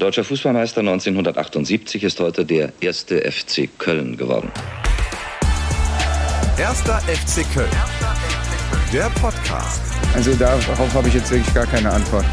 Deutscher Fußballmeister 1978 ist heute der 1. FC Köln geworden. 1. FC Köln. Der Podcast. Also darauf habe ich jetzt wirklich gar keine Antwort.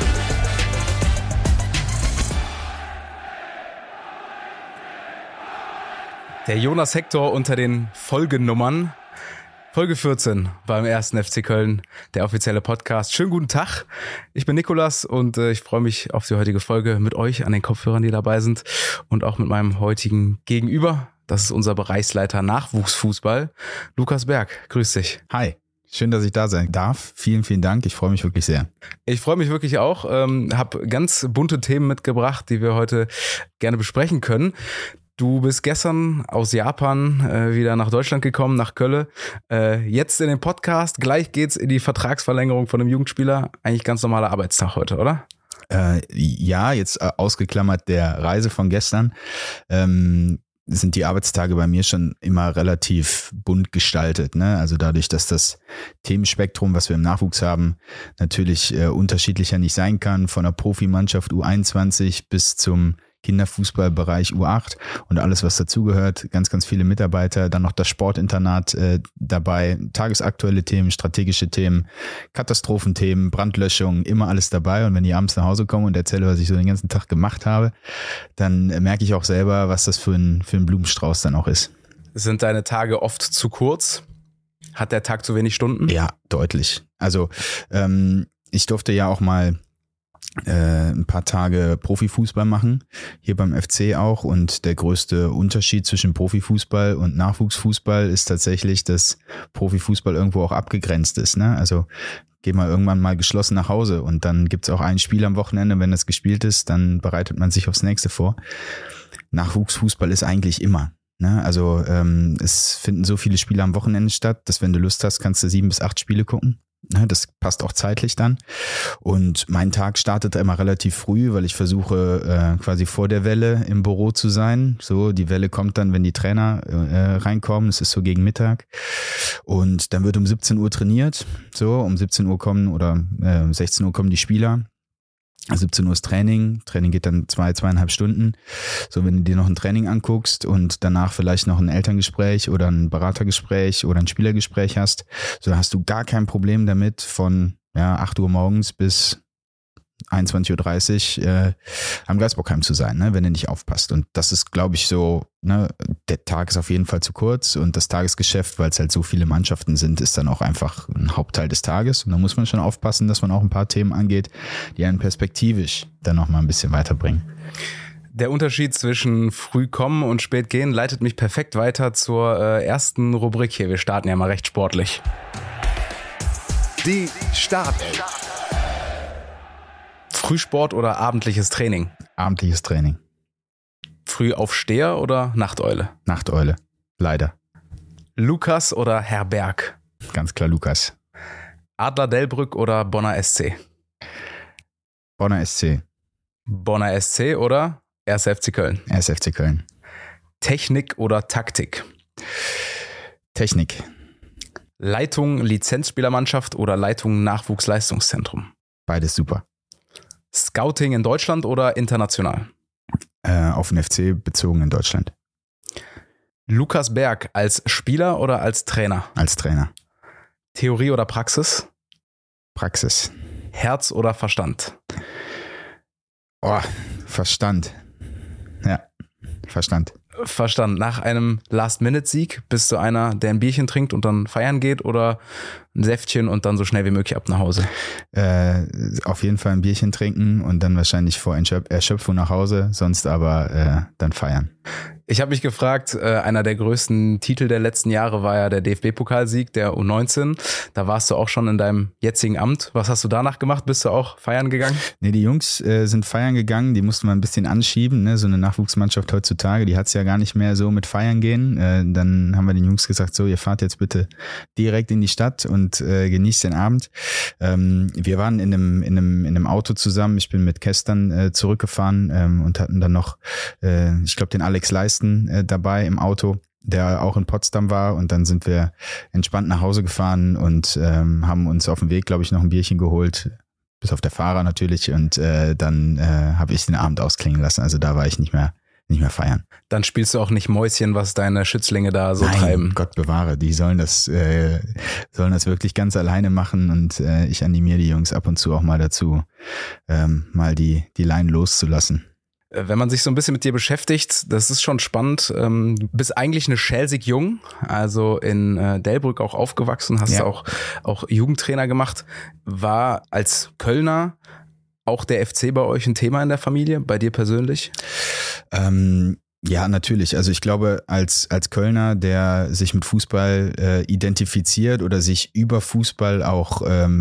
Der Jonas Hector unter den Folgenummern. Folge 14 beim 1. FC Köln, der offizielle Podcast. Schönen guten Tag, ich bin Nikolas und ich freue mich auf die heutige Folge mit euch an den Kopfhörern, die dabei sind und auch mit meinem heutigen Gegenüber. Das ist unser Bereichsleiter Nachwuchsfußball, Lukas Berg. Grüß dich. Hi. Schön, dass ich da sein darf. Vielen, vielen Dank. Ich freue mich wirklich sehr. Ich freue mich wirklich auch. Habe ganz bunte Themen mitgebracht, die wir heute gerne besprechen können. Du bist gestern aus Japan wieder nach Deutschland gekommen, nach Köln. Jetzt in den Podcast. Gleich geht's in die Vertragsverlängerung von einem Jugendspieler. Eigentlich ganz normaler Arbeitstag heute, oder? Ja, jetzt ausgeklammert der Reise von gestern. Sind die Arbeitstage bei mir schon immer relativ bunt gestaltet, ne? Also dadurch, dass das Themenspektrum, was wir im Nachwuchs haben, natürlich unterschiedlicher nicht sein kann, von der Profimannschaft U21 bis zum Kinderfußballbereich U8 und alles, was dazugehört, ganz, ganz viele Mitarbeiter, dann noch das Sportinternat dabei, tagesaktuelle Themen, strategische Themen, Katastrophenthemen, Brandlöschung, immer alles dabei. Und wenn ich abends nach Hause komme und erzähle, was ich so den ganzen Tag gemacht habe, dann merke ich auch selber, was das für ein Blumenstrauß dann auch ist. Sind deine Tage oft zu kurz? Hat der Tag zu wenig Stunden? Ja, deutlich. Also ich durfte ja auch mal ein paar Tage Profifußball machen, hier beim FC auch, und der größte Unterschied zwischen Profifußball und Nachwuchsfußball ist tatsächlich, dass Profifußball irgendwo auch abgegrenzt ist, ne? Also geht man irgendwann mal geschlossen nach Hause und dann gibt's auch ein Spiel am Wochenende, wenn das gespielt ist, dann bereitet man sich aufs nächste vor. Nachwuchsfußball ist eigentlich immer, ne? Also es finden so viele Spiele am Wochenende statt, dass wenn du Lust hast, kannst du 7 bis 8 Spiele gucken. Das passt auch zeitlich dann. Und mein Tag startet immer relativ früh, weil ich versuche quasi vor der Welle im Büro zu sein. So, die Welle kommt dann, wenn die Trainer reinkommen. Es ist so gegen Mittag. Und dann wird um 17 Uhr trainiert. So, um 17 Uhr kommen oder 16 Uhr kommen die Spieler. 17 Uhr ist Training. Training geht dann 2,5 Stunden. So, wenn du dir noch ein Training anguckst und danach vielleicht noch ein Elterngespräch oder ein Beratergespräch oder ein Spielergespräch hast, so hast du gar kein Problem damit, von 8 Uhr morgens bis 21.30 Uhr am Geisbockheim zu sein, ne, wenn du nicht aufpasst. Und das ist, glaube ich, so, ne, der Tag ist auf jeden Fall zu kurz und das Tagesgeschäft, weil es halt so viele Mannschaften sind, ist dann auch einfach ein Hauptteil des Tages. Und da muss man schon aufpassen, dass man auch ein paar Themen angeht, die einen perspektivisch dann noch mal ein bisschen weiterbringen. Der Unterschied zwischen früh kommen und spät gehen leitet mich perfekt weiter zur ersten Rubrik hier. Wir starten ja mal recht sportlich. Die Startelf. Frühsport oder abendliches Training? Abendliches Training. Frühaufsteher oder Nachteule? Nachteule, leider. Lukas oder Herr Berg? Ganz klar Lukas. Adler Delbrück oder Bonner SC? Bonner SC. Bonner SC oder 1. FC Köln? 1. FC Köln. Technik oder Taktik? Technik. Leitung Lizenzspielermannschaft oder Leitung Nachwuchsleistungszentrum? Beides super. Scouting in Deutschland oder international? Auf den FC bezogen in Deutschland. Lukas Berg als Spieler oder als Trainer? Als Trainer. Theorie oder Praxis? Praxis. Herz oder Verstand? Verstand. Ja, Verstand. Verstand. Nach einem Last-Minute-Sieg bist du einer, der ein Bierchen trinkt und dann feiern geht oder ein Säftchen und dann so schnell wie möglich ab nach Hause? Auf jeden Fall ein Bierchen trinken und dann wahrscheinlich vor Erschöpfung nach Hause, sonst aber dann feiern. Ich habe mich gefragt, einer der größten Titel der letzten Jahre war ja der DFB-Pokalsieg der U19. Da warst du auch schon in deinem jetzigen Amt. Was hast du danach gemacht? Bist du auch feiern gegangen? Nee, die Jungs sind feiern gegangen. Die mussten wir ein bisschen anschieben. Ne? So eine Nachwuchsmannschaft heutzutage, die hat's ja gar nicht mehr so mit feiern gehen. Dann haben wir den Jungs gesagt, so, ihr fahrt jetzt bitte direkt in die Stadt und genießt den Abend. Wir waren in einem Auto zusammen. Ich bin mit Kästern zurückgefahren und hatten dann noch, ich glaube, den Alex Leisten dabei im Auto, der auch in Potsdam war, und dann sind wir entspannt nach Hause gefahren und haben uns auf dem Weg, glaube ich, noch ein Bierchen geholt. bis auf der Fahrer natürlich. Und dann habe ich den Abend ausklingen lassen. Also da war ich nicht mehr feiern. Dann spielst du auch nicht Mäuschen, was deine Schützlinge da so treiben. Nein, Gott bewahre, die sollen das wirklich ganz alleine machen und ich animiere die Jungs ab und zu auch mal dazu, mal die Leine loszulassen. Wenn man sich so ein bisschen mit dir beschäftigt, das ist schon spannend. Du bist eigentlich eine Schelsig Jung, also in Delbrück auch aufgewachsen, hast auch Jugendtrainer gemacht. War als Kölner auch der FC bei euch ein Thema in der Familie, bei dir persönlich? Ja, natürlich. Also ich glaube, als Kölner, der sich mit Fußball identifiziert oder sich über Fußball auch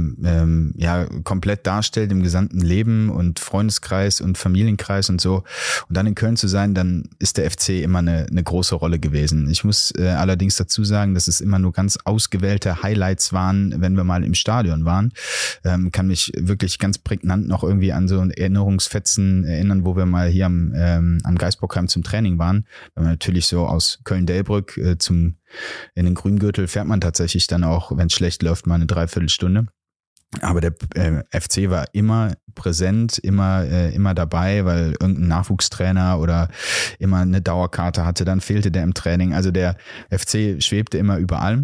komplett darstellt im gesamten Leben und Freundeskreis und Familienkreis und so, und dann in Köln zu sein, dann ist der FC immer eine große Rolle gewesen. Ich muss allerdings dazu sagen, dass es immer nur ganz ausgewählte Highlights waren, wenn wir mal im Stadion waren. Kann mich wirklich ganz prägnant noch irgendwie an so Erinnerungsfetzen erinnern, wo wir mal hier am Geisbockheim zum Training waren, weil man natürlich so aus Köln-Delbrück in den Grüngürtel fährt man tatsächlich dann auch, wenn es schlecht läuft, mal eine Dreiviertelstunde. Aber der FC war immer präsent, immer dabei, weil irgendein Nachwuchstrainer oder immer eine Dauerkarte hatte, dann fehlte der im Training. Also der FC schwebte immer über allem,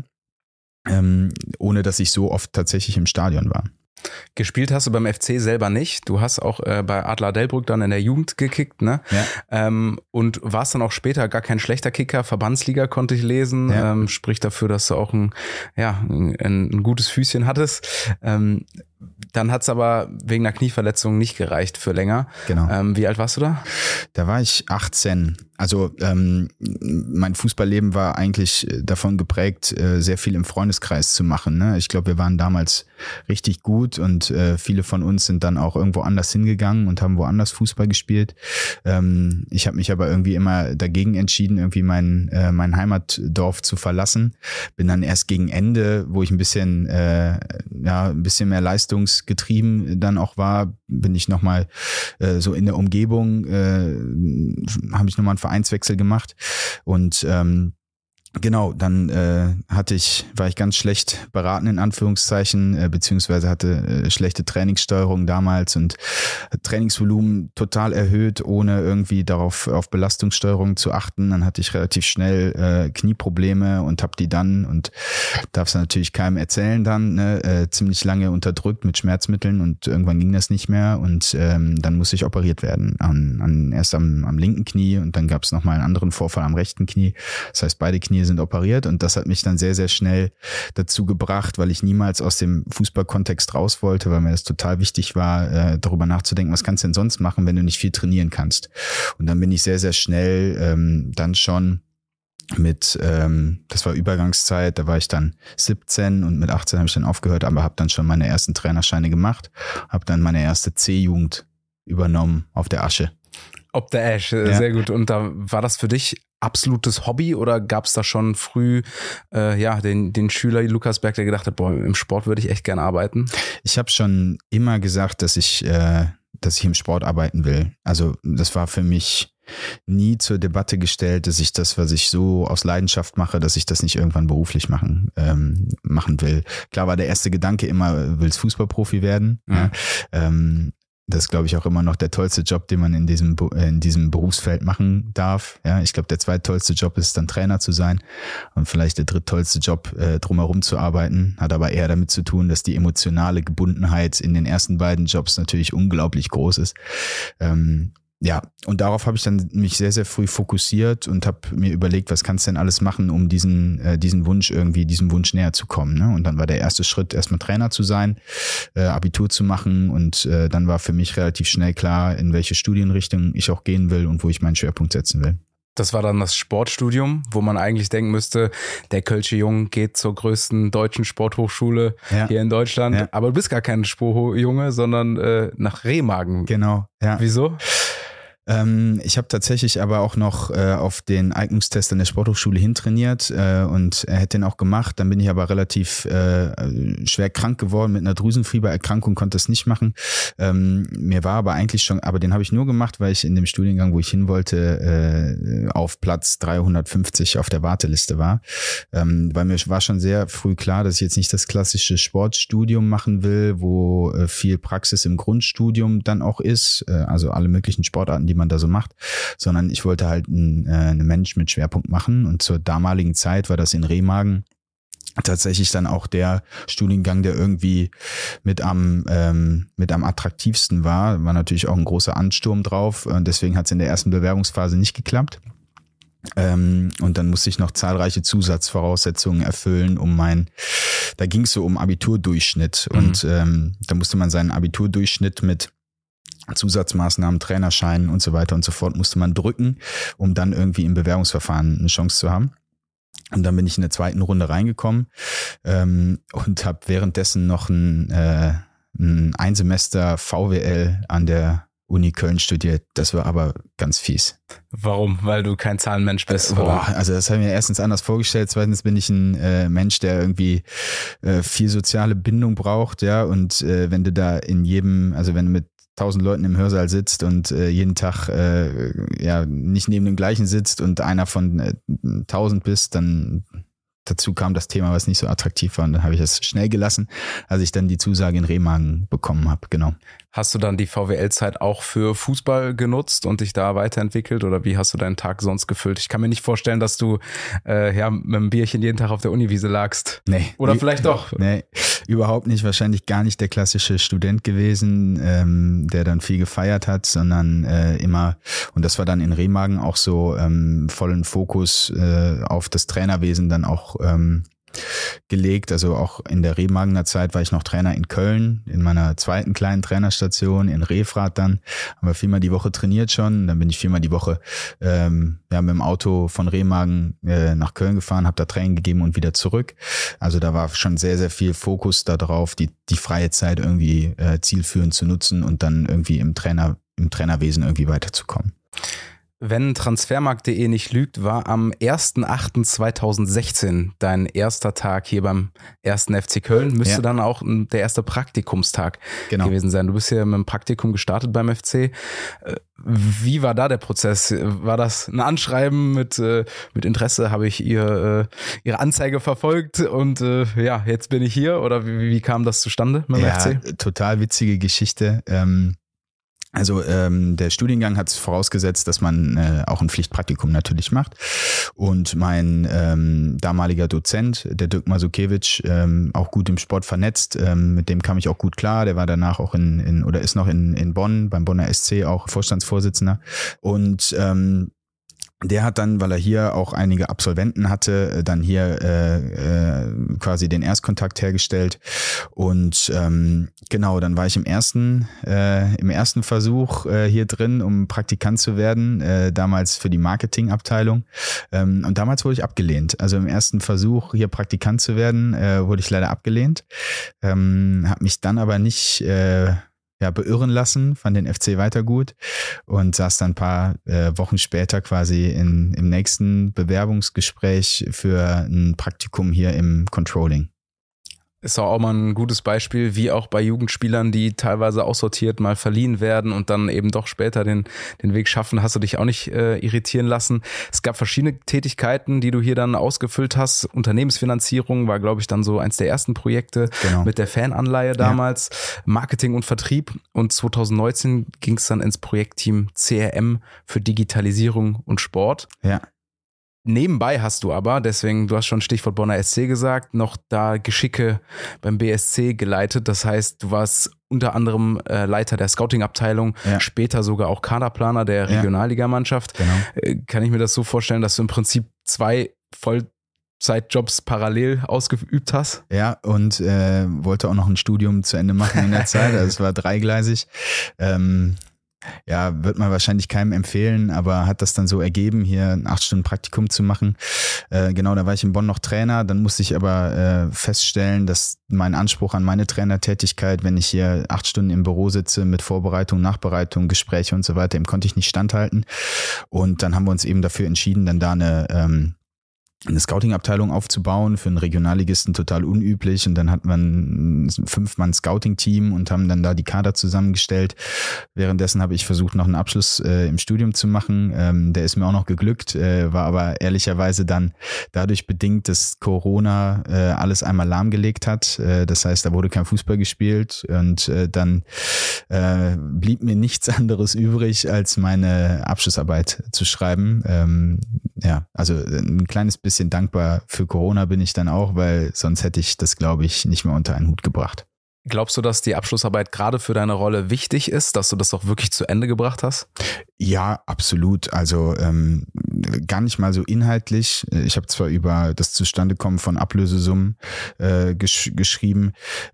ohne dass ich so oft tatsächlich im Stadion war. Gespielt hast du beim FC selber nicht. Du hast auch bei Adler Delbrück dann in der Jugend gekickt, ne? Ja. Und warst dann auch später gar kein schlechter Kicker. Verbandsliga konnte ich lesen. Ja. Spricht dafür, dass du auch ein gutes Füßchen hattest. Dann hat es aber wegen einer Knieverletzung nicht gereicht für länger. Genau. Wie alt warst du da? Da war ich 18. Also mein Fußballleben war eigentlich davon geprägt, sehr viel im Freundeskreis zu machen. Ne? Ich glaube, wir waren damals richtig gut und viele von uns sind dann auch irgendwo anders hingegangen und haben woanders Fußball gespielt. Ich habe mich aber irgendwie immer dagegen entschieden, irgendwie mein Heimatdorf zu verlassen. Bin dann erst gegen Ende, wo ich ein bisschen mehr leistungsgetrieben dann auch war, bin ich nochmal so in der Umgebung, habe ich nochmal einen Vereinswechsel gemacht und genau, dann war ich ganz schlecht beraten in Anführungszeichen, beziehungsweise hatte schlechte Trainingssteuerung damals und Trainingsvolumen total erhöht, ohne irgendwie darauf auf Belastungssteuerung zu achten. Dann hatte ich relativ schnell Knieprobleme und habe die dann, und darf es natürlich keinem erzählen dann, ziemlich lange unterdrückt mit Schmerzmitteln und irgendwann ging das nicht mehr und dann musste ich operiert werden, erst am linken Knie und dann gab es nochmal einen anderen Vorfall am rechten Knie. Das heißt, beide Knie sind operiert und das hat mich dann sehr, sehr schnell dazu gebracht, weil ich niemals aus dem Fußballkontext raus wollte, weil mir das total wichtig war, darüber nachzudenken, was kannst du denn sonst machen, wenn du nicht viel trainieren kannst. Und dann bin ich sehr, sehr schnell dann schon mit, das war Übergangszeit, da war ich dann 17 und mit 18 habe ich dann aufgehört, aber habe dann schon meine ersten Trainerscheine gemacht, habe dann meine erste C-Jugend übernommen auf der Asche. Ob der Ash, sehr gut. Und da war das für dich absolutes Hobby oder gab es da schon früh den Schüler Lukas Berg, der gedacht hat, boah, im Sport würde ich echt gerne arbeiten? Ich habe schon immer gesagt, dass ich im Sport arbeiten will. Also das war für mich nie zur Debatte gestellt, dass ich das, was ich so aus Leidenschaft mache, dass ich das nicht irgendwann beruflich machen will. Klar war der erste Gedanke immer, willst Fußballprofi werden? Mhm. Ja. Das ist, glaube ich, auch immer noch der tollste Job, den man in diesem Berufsfeld machen darf. Ja, ich glaube, der zweittollste Job ist dann Trainer zu sein und vielleicht der dritttollste Job, drumherum zu arbeiten. Hat aber eher damit zu tun, dass die emotionale Gebundenheit in den ersten beiden Jobs natürlich unglaublich groß ist. Ja, und darauf habe ich dann mich sehr, sehr früh fokussiert und habe mir überlegt, was kannst du denn alles machen, um diesem Wunsch näher zu kommen. Ne? Und dann war der erste Schritt, erstmal Trainer zu sein, Abitur zu machen und dann war für mich relativ schnell klar, in welche Studienrichtung ich auch gehen will und wo ich meinen Schwerpunkt setzen will. Das war dann das Sportstudium, wo man eigentlich denken müsste, der Kölsche Junge geht zur größten deutschen Sporthochschule hier in Deutschland. Ja. Aber du bist gar kein Sportjunge, sondern nach Remagen. Genau. Ja. Wieso? Ich habe tatsächlich aber auch noch auf den Eignungstest an der Sporthochschule hintrainiert und er hätte den auch gemacht. Dann bin ich aber relativ schwer krank geworden mit einer Drüsenfiebererkrankung, konnte es nicht machen. Mir war aber eigentlich schon, aber den habe ich nur gemacht, weil ich in dem Studiengang, wo ich hin wollte, auf Platz 350 auf der Warteliste war. Weil mir war schon sehr früh klar, dass ich jetzt nicht das klassische Sportstudium machen will, wo viel Praxis im Grundstudium dann auch ist, also alle möglichen Sportarten, die man da so macht, sondern ich wollte halt einen Management-Schwerpunkt machen und zur damaligen Zeit war das in Remagen tatsächlich dann auch der Studiengang, der irgendwie mit am attraktivsten war natürlich auch ein großer Ansturm drauf und deswegen hat es in der ersten Bewerbungsphase nicht geklappt. Und dann musste ich noch zahlreiche Zusatzvoraussetzungen erfüllen, da ging es so um Abiturdurchschnitt und da musste man seinen Abiturdurchschnitt mit Zusatzmaßnahmen, Trainerscheinen und so weiter und so fort musste man drücken, um dann irgendwie im Bewerbungsverfahren eine Chance zu haben. Und dann bin ich in der zweiten Runde reingekommen und habe währenddessen noch ein Semester VWL an der Uni Köln studiert. Das war aber ganz fies. Warum? Weil du kein Zahlenmensch bist? Also das habe ich mir erstens anders vorgestellt. Zweitens bin ich ein Mensch, der irgendwie viel soziale Bindung braucht, ja. Und wenn du da wenn du mit 1000 Leuten im Hörsaal sitzt und jeden Tag nicht neben dem gleichen sitzt und einer von 1000 bist, dann dazu kam das Thema, was nicht so attraktiv war und dann habe ich es schnell gelassen, als ich dann die Zusage in Remagen bekommen habe, genau. Hast du dann die VWL-Zeit auch für Fußball genutzt und dich da weiterentwickelt oder wie hast du deinen Tag sonst gefüllt? Ich kann mir nicht vorstellen, dass du mit einem Bierchen jeden Tag auf der Uniwiese lagst. Nee. Oder vielleicht doch. Nee, überhaupt nicht. Wahrscheinlich gar nicht der klassische Student gewesen, der dann viel gefeiert hat, sondern immer, und das war dann in Remagen auch so vollen Fokus auf das Trainerwesen dann auch gelegt. Also auch in der Remagener Zeit war ich noch Trainer in Köln, in meiner zweiten kleinen Trainerstation in Refrath dann. Haben wir 4-mal die Woche trainiert schon. Dann bin ich 4-mal die Woche mit dem Auto von Remagen nach Köln gefahren, habe da Training gegeben und wieder zurück. Also da war schon sehr, sehr viel Fokus darauf, die freie Zeit irgendwie zielführend zu nutzen und dann irgendwie im Trainerwesen irgendwie weiterzukommen. Wenn Transfermarkt.de nicht lügt, war am 1.8.2016 dein erster Tag hier beim 1. FC Köln. Müsste dann auch der erste Praktikumstag gewesen sein. Du bist ja mit dem Praktikum gestartet beim FC. Wie war da der Prozess? War das ein Anschreiben mit Interesse? Habe ich ihre Anzeige verfolgt und jetzt bin ich hier? Oder wie kam das zustande mit dem FC? Total witzige Geschichte. Also der Studiengang hat es vorausgesetzt, dass man auch ein Pflichtpraktikum natürlich macht. Und mein damaliger Dozent, der Dirk Masukiewicz, auch gut im Sport vernetzt, mit dem kam ich auch gut klar. Der war danach auch ist noch in Bonn, beim Bonner SC auch Vorstandsvorsitzender. Und der hat dann, weil er hier auch einige Absolventen hatte, dann hier quasi den Erstkontakt hergestellt und dann war ich im ersten Versuch hier drin, um Praktikant zu werden, damals für die Marketingabteilung und damals wurde ich abgelehnt. Also im ersten Versuch hier Praktikant zu werden, wurde ich leider abgelehnt, habe mich dann aber nicht beirren lassen, fand den FC weiter gut und saß dann ein paar Wochen später quasi im nächsten Bewerbungsgespräch für ein Praktikum hier im Controlling. Ist auch mal ein gutes Beispiel, wie auch bei Jugendspielern, die teilweise aussortiert mal verliehen werden und dann eben doch später den Weg schaffen. Hast du dich auch nicht irritieren lassen? Es gab verschiedene Tätigkeiten, die du hier dann ausgefüllt hast. Unternehmensfinanzierung war, glaube ich, dann so eins der ersten Projekte mit der Fananleihe damals. Ja. Marketing und Vertrieb. Und 2019 ging es dann ins Projektteam CRM für Digitalisierung und Sport. Ja. Nebenbei hast du aber, deswegen, du hast schon Stichwort Bonner SC gesagt, noch da Geschicke beim BSC geleitet. Das heißt, du warst unter anderem Leiter der Scouting-Abteilung, später sogar auch Kaderplaner der Regionalligamannschaft. Genau. Kann ich mir das so vorstellen, dass du im Prinzip 2 Vollzeitjobs parallel ausgeübt hast? Ja, und wollte auch noch ein Studium zu Ende machen in der Zeit. Also es war dreigleisig. Ja, wird man wahrscheinlich keinem empfehlen, aber hat das dann so ergeben, hier ein 8 Stunden Praktikum zu machen. Genau, da war ich in Bonn noch Trainer, dann musste ich aber feststellen, dass mein Anspruch an meine Trainertätigkeit, wenn ich hier 8 Stunden im Büro sitze mit Vorbereitung, Nachbereitung, Gespräche und so weiter, dem konnte ich nicht standhalten. Und dann haben wir uns eben dafür entschieden, dann da eine Scouting-Abteilung aufzubauen, für einen Regionalligisten total unüblich, und dann hat man ein 5-Mann-Scouting-Team und haben dann da die Kader zusammengestellt. Währenddessen habe ich versucht, noch einen Abschluss im Studium zu machen. Der ist mir auch noch geglückt, war aber ehrlicherweise dann dadurch bedingt, dass Corona alles einmal lahmgelegt hat. Das heißt, da wurde kein Fußball gespielt, und dann blieb mir nichts anderes übrig, als meine Abschlussarbeit zu schreiben. Also ein kleines bisschen dankbar für Corona bin ich dann auch, weil sonst hätte ich das, glaube ich, nicht mehr unter einen Hut gebracht. Glaubst du, dass die Abschlussarbeit gerade für deine Rolle wichtig ist, dass du das auch wirklich zu Ende gebracht hast? Ja, absolut. Also gar nicht mal so inhaltlich. Ich habe zwar über das Zustandekommen von Ablösesummen geschrieben,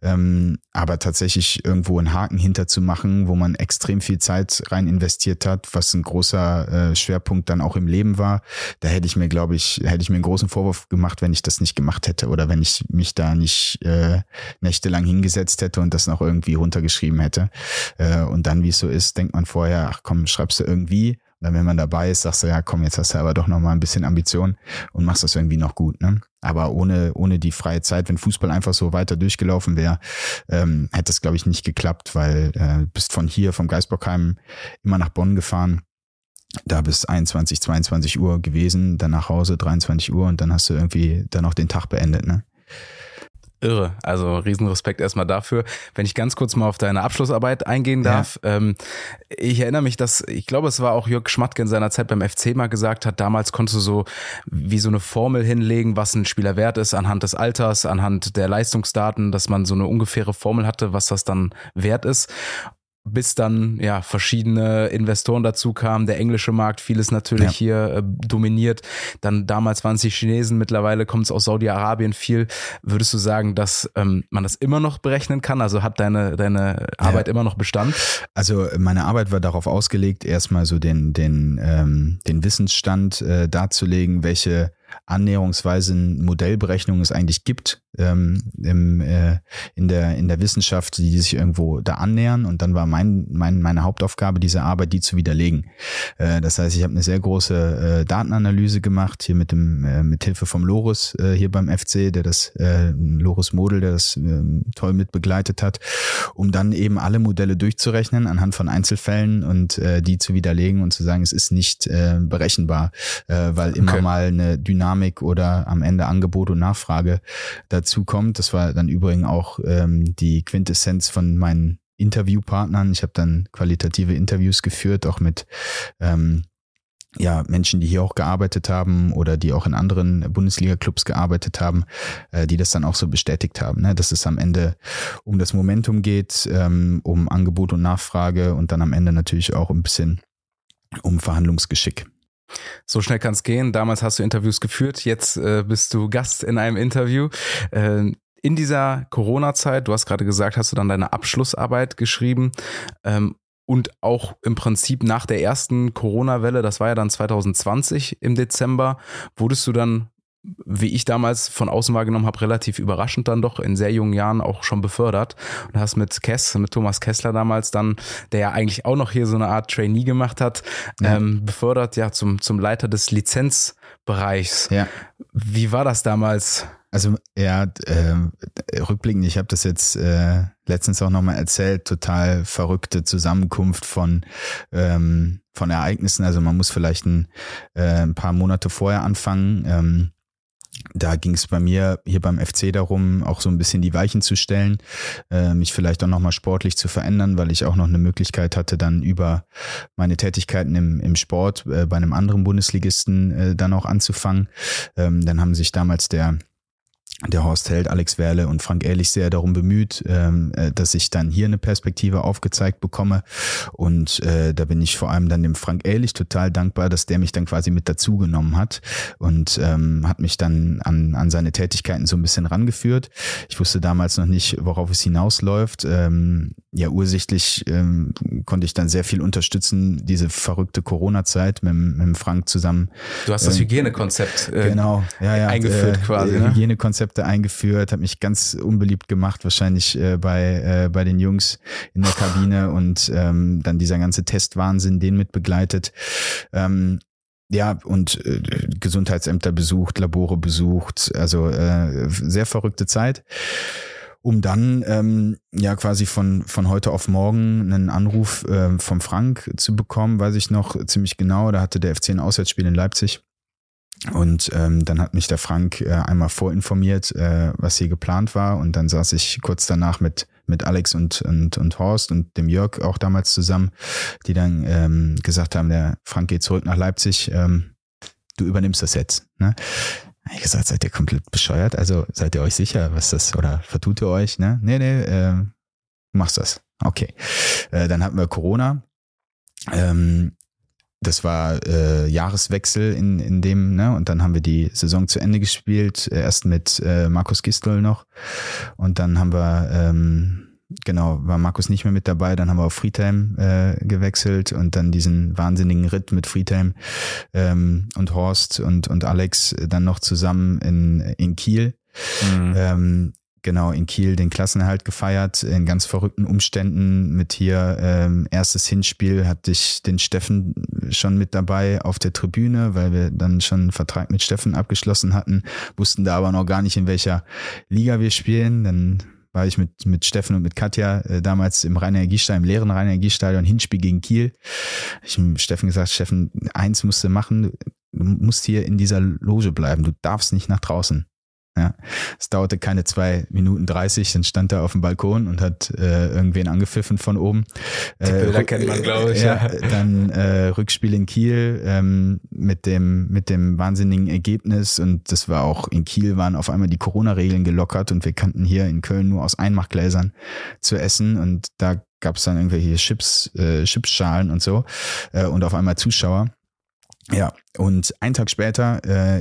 aber tatsächlich irgendwo einen Haken hinterzumachen, wo man extrem viel Zeit rein investiert hat, was ein großer Schwerpunkt dann auch im Leben war, da hätte ich mir einen großen Vorwurf gemacht, wenn ich das nicht gemacht hätte oder wenn ich mich da nicht nächtelang hingesetzt hätte und das noch irgendwie runtergeschrieben hätte. Und dann, wie es so ist, denkt man vorher, ach komm, schreibst du irgendwie. Und dann, wenn man dabei ist, sagst du, ja komm, jetzt hast du aber doch noch mal ein bisschen Ambition und machst das irgendwie noch gut, ne? Aber ohne die freie Zeit, wenn Fußball einfach so weiter durchgelaufen wäre, hätte es, glaube ich, nicht geklappt, weil du bist von hier, vom Geisbockheim, immer nach Bonn gefahren. Da bis 21, 22 Uhr gewesen, dann nach Hause, 23 Uhr, und dann hast du irgendwie dann noch den Tag beendet, ne? Irre, also Riesenrespekt erstmal dafür. Wenn ich ganz kurz mal auf deine Abschlussarbeit eingehen darf. Ja. Ich erinnere mich, ich glaube, es war auch Jörg Schmatke in seiner Zeit beim FC mal gesagt hat, damals konntest du so wie so eine Formel hinlegen, was ein Spieler wert ist, anhand des Alters, anhand der Leistungsdaten, dass man so eine ungefähre Formel hatte, was das dann wert ist. Bis dann ja verschiedene Investoren dazu kamen, der englische Markt, vieles natürlich hier dominiert. Dann damals waren es die Chinesen, mittlerweile kommt es aus Saudi-Arabien viel. Würdest du sagen, dass man das immer noch berechnen kann? Also hat deine Arbeit immer noch Bestand? Also meine Arbeit war darauf ausgelegt, erstmal so den Wissensstand darzulegen, welche annäherungsweise Modellberechnungen es eigentlich gibt in der Wissenschaft, die sich irgendwo da annähern, und dann war meine Hauptaufgabe, diese Arbeit, die zu widerlegen. Das heißt, ich habe eine sehr große Datenanalyse gemacht, hier mit Hilfe vom Loris hier beim FC, der das Loris Model, der das toll mit begleitet hat, um dann eben alle Modelle durchzurechnen anhand von Einzelfällen und die zu widerlegen und zu sagen, es ist nicht berechenbar, weil immer mal eine Dynamik oder am Ende Angebot und Nachfrage dazu kommt. Das war dann übrigens auch die Quintessenz von meinen Interviewpartnern. Ich habe dann qualitative Interviews geführt, auch mit Menschen, die hier auch gearbeitet haben oder die auch in anderen Bundesliga-Clubs gearbeitet haben, die das dann auch so bestätigt haben, ne? Dass es am Ende um das Momentum geht, um Angebot und Nachfrage und dann am Ende natürlich auch ein bisschen um Verhandlungsgeschick. So schnell kann es gehen. Damals hast du Interviews geführt, jetzt bist du Gast in einem Interview. In dieser Corona-Zeit, du hast gerade gesagt, hast du dann deine Abschlussarbeit geschrieben und auch im Prinzip nach der ersten Corona-Welle, das war ja dann 2020 im Dezember, wurdest du dann, wie ich damals von außen wahrgenommen habe, relativ überraschend dann doch in sehr jungen Jahren auch schon befördert und hast mit Thomas Kessler damals dann, der ja eigentlich auch noch hier so eine Art Trainee gemacht hat, befördert zum Leiter des Lizenzbereichs. Ja. Wie war das damals? Also rückblickend, ich habe das jetzt letztens auch nochmal erzählt, total verrückte Zusammenkunft von Ereignissen. Also man muss vielleicht ein paar Monate vorher anfangen. Da ging es bei mir hier beim FC darum, auch so ein bisschen die Weichen zu stellen, mich vielleicht auch nochmal sportlich zu verändern, weil ich auch noch eine Möglichkeit hatte, dann über meine Tätigkeiten im Sport bei einem anderen Bundesligisten dann auch anzufangen. Dann haben sich damals der der Horst Held, Alex Werle und Frank Ehrlich sehr darum bemüht, dass ich dann hier eine Perspektive aufgezeigt bekomme. Und da bin ich vor allem dann dem Frank Ehrlich total dankbar, dass der mich dann quasi mit dazu genommen hat und hat mich dann an seine Tätigkeiten so ein bisschen rangeführt. Ich wusste damals noch nicht, worauf es hinausläuft. Ursichtlich konnte ich dann sehr viel unterstützen, diese verrückte Corona-Zeit mit Frank zusammen. Du hast das Hygienekonzept eingeführt quasi. Ne? Hygienekonzepte eingeführt, hat mich ganz unbeliebt gemacht, wahrscheinlich bei den Jungs in der Kabine und dann dieser ganze Testwahnsinn, den mit begleitet. Gesundheitsämter besucht, Labore besucht, also sehr verrückte Zeit. Um dann quasi von heute auf morgen einen Anruf vom Frank zu bekommen, weiß ich noch ziemlich genau. Da hatte der FC ein Auswärtsspiel in Leipzig. Und dann hat mich der Frank einmal vorinformiert, was hier geplant war. Und dann saß ich kurz danach mit Alex und Horst und dem Jörg auch damals zusammen, die dann gesagt haben, der Frank geht zurück nach Leipzig, du übernimmst das jetzt. Ne? Ich habe gesagt, seid ihr komplett bescheuert? Also seid ihr euch sicher, was das, oder vertut ihr euch? Ne? Nee, du machst das. Okay. Dann hatten wir Corona. Das war Jahreswechsel in dem, ne? Und dann haben wir die Saison zu Ende gespielt, erst mit Markus Gisdol noch. Und dann haben wir, war Markus nicht mehr mit dabei, dann haben wir auf Friedhelm gewechselt und dann diesen wahnsinnigen Ritt mit Friedhelm und Horst und Alex dann noch zusammen in Kiel. Mhm. In Kiel den Klassenerhalt gefeiert, in ganz verrückten Umständen mit hier erstes Hinspiel hatte ich den Steffen schon mit dabei auf der Tribüne, weil wir dann schon einen Vertrag mit Steffen abgeschlossen hatten, wussten da aber noch gar nicht, in welcher Liga wir spielen. Dann war ich mit Steffen und mit Katja damals im leeren Rhein-Energiestadion, Hinspiel gegen Kiel. Ich habe Steffen gesagt, Steffen, eins musst du machen, du musst hier in dieser Loge bleiben, du darfst nicht nach draußen. Ja, es dauerte keine 2 Minuten 30, dann stand er auf dem Balkon und hat irgendwen angepfiffen von oben. Die Bilder kennt man, glaube ich. Dann Rückspiel in Kiel mit dem wahnsinnigen Ergebnis, und das war auch in Kiel, waren auf einmal die Corona-Regeln gelockert und wir kannten hier in Köln nur aus Einmachgläsern zu essen, und da gab es dann irgendwelche Chipsschalen und so und auf einmal Zuschauer. Ja, und einen Tag später,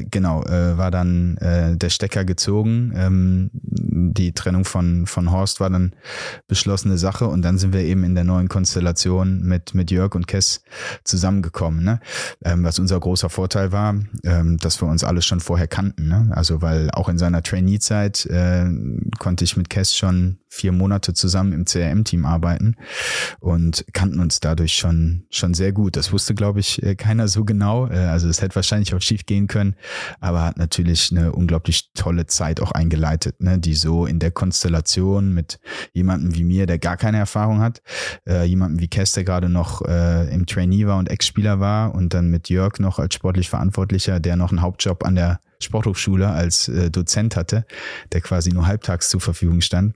war dann der Stecker gezogen. Die Trennung von Horst war dann beschlossene Sache, und dann sind wir eben in der neuen Konstellation mit Jörg und Kess zusammengekommen. Ne? Was unser großer Vorteil war, dass wir uns alle schon vorher kannten. Ne? Also weil auch in seiner Trainee-Zeit konnte ich mit Kess schon 4 Monate zusammen im CRM-Team arbeiten und kannten uns dadurch schon sehr gut. Das wusste, glaube ich, keiner so genau. Also es hätte wahrscheinlich auch schief gehen können, aber hat natürlich eine unglaublich tolle Zeit auch eingeleitet, ne? Die so in der Konstellation mit jemandem wie mir, der gar keine Erfahrung hat, jemandem wie Kess, der gerade noch im Trainee war und Ex-Spieler war, und dann mit Jörg noch als sportlich Verantwortlicher, der noch einen Hauptjob an der Sporthochschule als Dozent hatte, der quasi nur halbtags zur Verfügung stand.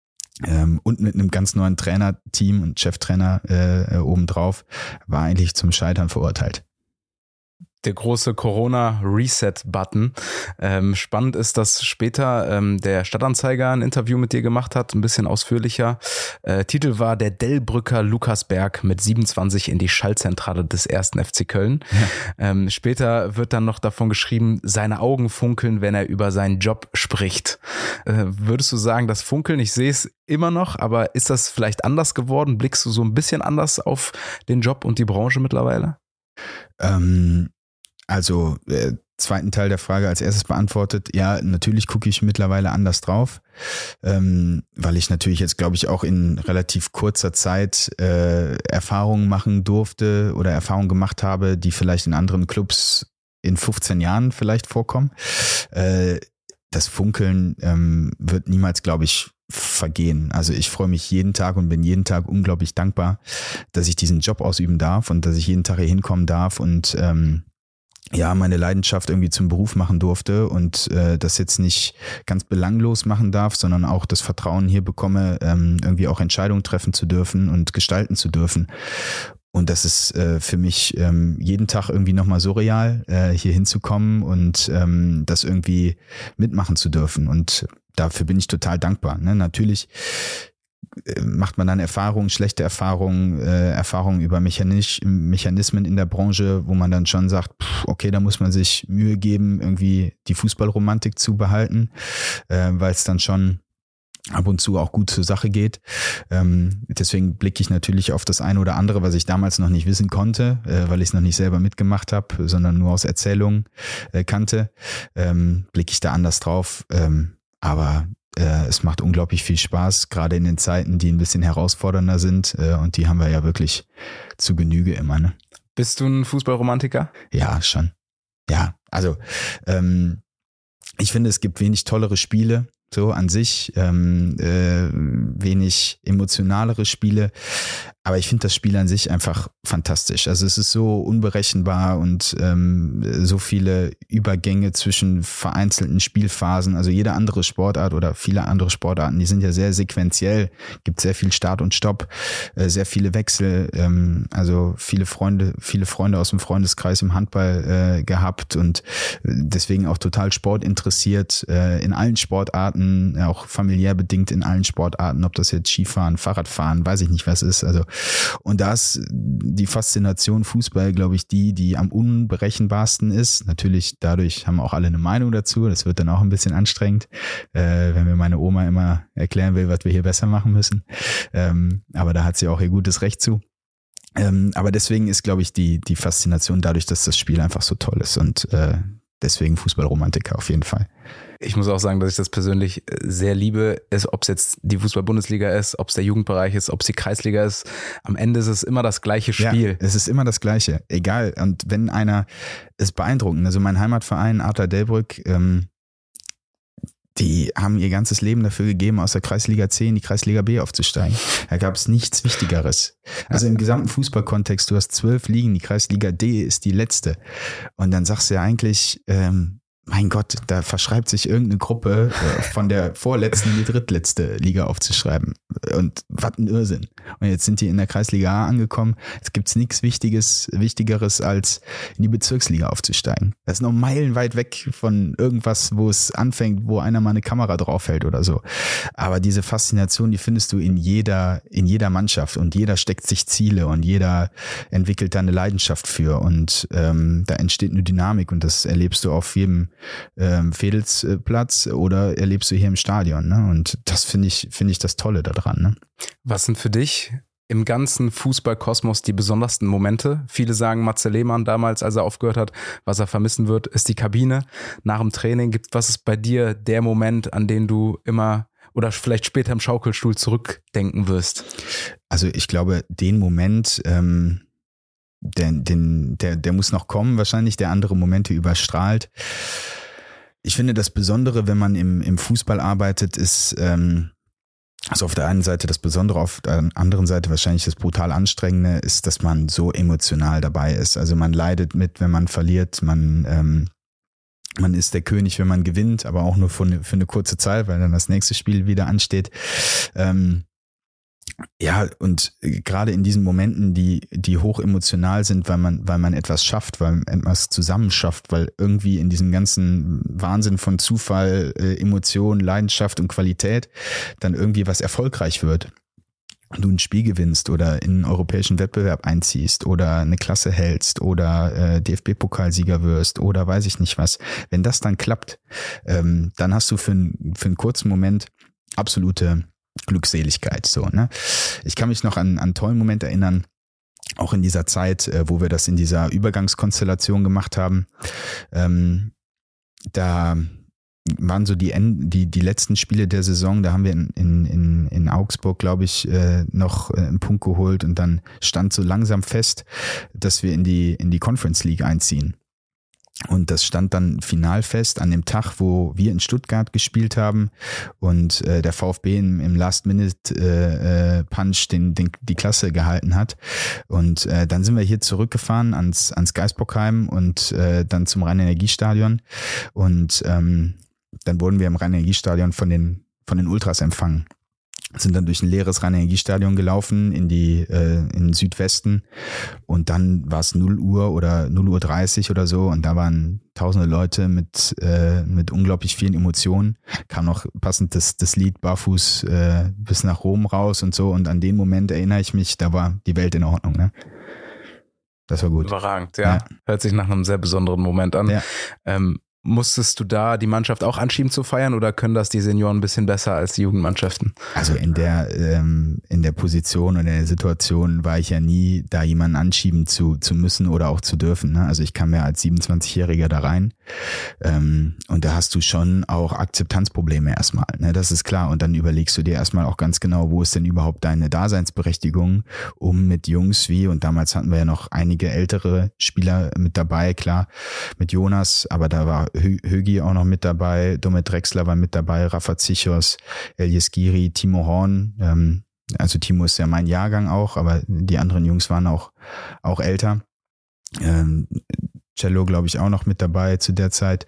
Und mit einem ganz neuen Trainerteam und Cheftrainer obendrauf, war eigentlich zum Scheitern verurteilt. Der große Corona-Reset-Button. Spannend ist, dass später der Stadtanzeiger ein Interview mit dir gemacht hat, ein bisschen ausführlicher. Titel war der Delbrücker Lukas Berg mit 27 in die Schallzentrale des 1. FC Köln. Ja. Später wird dann noch davon geschrieben, seine Augen funkeln, wenn er über seinen Job spricht. Würdest du sagen, das Funkeln, ich sehe es immer noch, aber ist das vielleicht anders geworden? Blickst du so ein bisschen anders auf den Job und die Branche mittlerweile? Also zweiten Teil der Frage als erstes beantwortet. Ja, natürlich gucke ich mittlerweile anders drauf, weil ich natürlich jetzt, glaube ich, auch in relativ kurzer Zeit Erfahrungen machen durfte oder Erfahrungen gemacht habe, die vielleicht in anderen Clubs in 15 Jahren vielleicht vorkommen. Das Funkeln wird niemals, glaube ich, vergehen. Also ich freue mich jeden Tag und bin jeden Tag unglaublich dankbar, dass ich diesen Job ausüben darf und dass ich jeden Tag hier hinkommen darf und meine Leidenschaft irgendwie zum Beruf machen durfte und das jetzt nicht ganz belanglos machen darf, sondern auch das Vertrauen hier bekomme, irgendwie auch Entscheidungen treffen zu dürfen und gestalten zu dürfen. Und das ist für mich jeden Tag irgendwie nochmal surreal, hier hinzukommen und das irgendwie mitmachen zu dürfen. Und dafür bin ich total dankbar. Ne? Natürlich macht man dann Erfahrungen, schlechte Erfahrungen, Erfahrungen über Mechanismen in der Branche, wo man dann schon sagt, okay, da muss man sich Mühe geben, irgendwie die Fußballromantik zu behalten, weil es dann schon ab und zu auch gut zur Sache geht. Deswegen blicke ich natürlich auf das eine oder andere, was ich damals noch nicht wissen konnte, weil ich es noch nicht selber mitgemacht habe, sondern nur aus Erzählungen kannte, blicke ich da anders drauf. Aber es macht unglaublich viel Spaß, gerade in den Zeiten, die ein bisschen herausfordernder sind. Und die haben wir ja wirklich zu Genüge immer. Ne? Bist du ein Fußballromantiker? Ja, schon. Ja, also ich finde, es gibt wenig tollere Spiele. So an sich, wenig emotionalere Spiele, aber ich finde das Spiel an sich einfach fantastisch. Also es ist so unberechenbar und so viele Übergänge zwischen vereinzelten Spielphasen. Also jede andere Sportart oder viele andere Sportarten, die sind ja sehr sequenziell, gibt sehr viel Start und Stopp, sehr viele Wechsel, also viele Freunde aus dem Freundeskreis im Handball gehabt und deswegen auch total sportinteressiert in allen Sportarten, auch familiär bedingt in allen Sportarten, ob das jetzt Skifahren, Fahrradfahren, weiß ich nicht was ist. Also und da ist die Faszination Fußball, glaube ich, die am unberechenbarsten ist. Natürlich, dadurch haben auch alle eine Meinung dazu. Das wird dann auch ein bisschen anstrengend, wenn mir meine Oma immer erklären will, was wir hier besser machen müssen. Aber da hat sie auch ihr gutes Recht zu. Aber deswegen ist, glaube ich, die Faszination dadurch, dass das Spiel einfach so toll ist und deswegen Fußballromantiker auf jeden Fall. Ich muss auch sagen, dass ich das persönlich sehr liebe, ob es jetzt die Fußball-Bundesliga ist, ob es der Jugendbereich ist, ob es die Kreisliga ist. Am Ende ist es immer das gleiche Spiel. Ja, es ist immer das Gleiche, egal. Und wenn einer, ist beeindruckend. Also mein Heimatverein Adler Delbrück, die haben ihr ganzes Leben dafür gegeben, aus der Kreisliga C in die Kreisliga B aufzusteigen. Da gab es nichts Wichtigeres. Also im gesamten Fußballkontext, du hast 12 Ligen, die Kreisliga D ist die letzte. Und dann sagst du ja eigentlich, mein Gott, da verschreibt sich irgendeine Gruppe von der vorletzten in die drittletzte Liga aufzuschreiben. Und was ein Irrsinn. Und jetzt sind die in der Kreisliga A angekommen. Es gibt nichts Wichtigeres, als in die Bezirksliga aufzusteigen. Das ist noch meilenweit weg von irgendwas, wo es anfängt, wo einer mal eine Kamera draufhält oder so. Aber diese Faszination, die findest du in jeder Mannschaft und jeder steckt sich Ziele und jeder entwickelt da eine Leidenschaft für und da entsteht eine Dynamik und das erlebst du auf jedem Vedelsplatz oder erlebst du hier im Stadion, ne? Und das finde ich das Tolle daran, ne? Was sind für dich im ganzen Fußballkosmos die besondersten Momente? Viele sagen, Matze Lehmann damals, als er aufgehört hat, was er vermissen wird, ist die Kabine nach dem Training. Was ist bei dir der Moment, an den du immer oder vielleicht später im Schaukelstuhl zurückdenken wirst? Also ich glaube, den Moment, der muss noch kommen, wahrscheinlich, der andere Momente überstrahlt. Ich finde, das Besondere, wenn man im Fußball arbeitet, ist also auf der einen Seite das Besondere, auf der anderen Seite wahrscheinlich das brutal Anstrengende, ist, dass man so emotional dabei ist. Also man leidet mit, wenn man verliert, man ist der König, wenn man gewinnt, aber auch nur für eine kurze Zeit, weil dann das nächste Spiel wieder ansteht. Ja, und gerade in diesen Momenten, die hoch emotional sind, weil man etwas schafft, weil man etwas zusammen schafft, weil irgendwie in diesem ganzen Wahnsinn von Zufall, Emotion, Leidenschaft und Qualität dann irgendwie was erfolgreich wird. Du ein Spiel gewinnst oder in einen europäischen Wettbewerb einziehst oder eine Klasse hältst oder DFB-Pokalsieger wirst oder weiß ich nicht was. Wenn das dann klappt, dann hast du für einen kurzen Moment absolute Glückseligkeit, so, ne? Ich kann mich noch an einen tollen Moment erinnern, auch in dieser Zeit, wo wir das in dieser Übergangskonstellation gemacht haben. Da waren so die letzten Spiele der Saison, da haben wir in Augsburg, glaube ich, noch einen Punkt geholt und dann stand so langsam fest, dass wir in die Conference League einziehen. Und das stand dann final fest an dem Tag, wo wir in Stuttgart gespielt haben und der VfB im Last-Minute-Punch die Klasse gehalten hat. Und dann sind wir hier zurückgefahren ans Geisbockheim und dann zum Rhein-Energiestadion. Und dann wurden wir im Rhein-Energiestadion von den Ultras empfangen. sind dann durch ein leeres Rhein-Energiestadion gelaufen in den Südwesten und dann war es 0 Uhr oder 0:30 Uhr oder so und da waren tausende Leute mit unglaublich vielen Emotionen, kam noch passend das Lied Barfuß bis nach Rom raus und so und an den Moment erinnere ich mich, da war die Welt in Ordnung, ne? Das war gut. Überragend, ja. Hört sich nach einem sehr besonderen Moment an. Ja. Musstest du da die Mannschaft auch anschieben zu feiern oder können das die Senioren ein bisschen besser als die Jugendmannschaften? Also in der Position und in der Situation war ich ja nie, da jemanden anschieben zu müssen oder auch zu dürfen. Ne? Also ich kam ja als 27-Jähriger da rein und da hast du schon auch Akzeptanzprobleme erstmal. Ne? Das ist klar. Und dann überlegst du dir erstmal auch ganz genau, wo ist denn überhaupt deine Daseinsberechtigung, um mit Jungs und damals hatten wir ja noch einige ältere Spieler mit dabei, klar, mit Jonas, aber da war Högi auch noch mit dabei, Domet Drexler war mit dabei, Rafa Zichos, Elias Giri, Timo Horn, also Timo ist ja mein Jahrgang auch, aber die anderen Jungs waren auch älter. Cello, glaube ich, auch noch mit dabei zu der Zeit.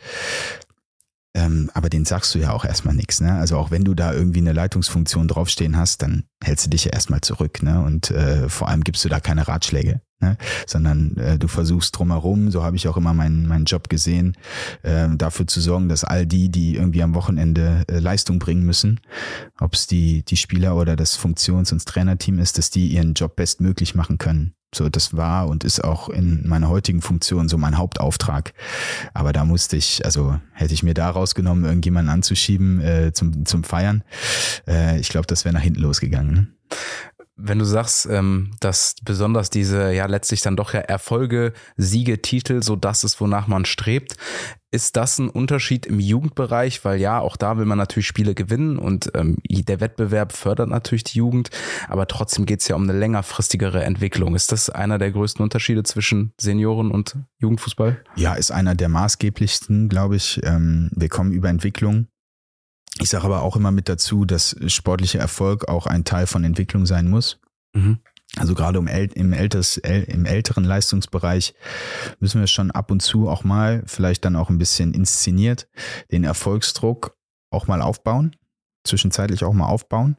Aber den sagst du ja auch erstmal nichts, ne? Also auch wenn du da irgendwie eine Leitungsfunktion draufstehen hast, dann hältst du dich ja erstmal zurück, ne? Und vor allem gibst du da keine Ratschläge, ne? Sondern du versuchst drumherum, so habe ich auch immer meinen Job gesehen, dafür zu sorgen, dass all die irgendwie am Wochenende Leistung bringen müssen, ob es die Spieler oder das Funktions- und Trainerteam ist, dass die ihren Job bestmöglich machen können. So, das war und ist auch in meiner heutigen Funktion so mein Hauptauftrag. Aber da hätte ich mir da rausgenommen, irgendjemanden anzuschieben zum Feiern. Ich glaube, das wäre nach hinten losgegangen. Ne? Wenn du sagst, dass besonders diese letztlich dann doch Erfolge, Siege, Titel, so das ist, wonach man strebt, ist das ein Unterschied im Jugendbereich? Weil auch da will man natürlich Spiele gewinnen und der Wettbewerb fördert natürlich die Jugend, aber trotzdem geht es ja um eine längerfristigere Entwicklung. Ist das einer der größten Unterschiede zwischen Senioren und Jugendfußball? Ja, ist einer der maßgeblichsten, glaube ich. Wir kommen über Entwicklung. Ich sage aber auch immer mit dazu, dass sportlicher Erfolg auch ein Teil von Entwicklung sein muss. Mhm. Also gerade im älteren Leistungsbereich müssen wir schon ab und zu auch mal, vielleicht dann auch ein bisschen inszeniert, den Erfolgsdruck auch mal aufbauen, zwischenzeitlich auch mal aufbauen,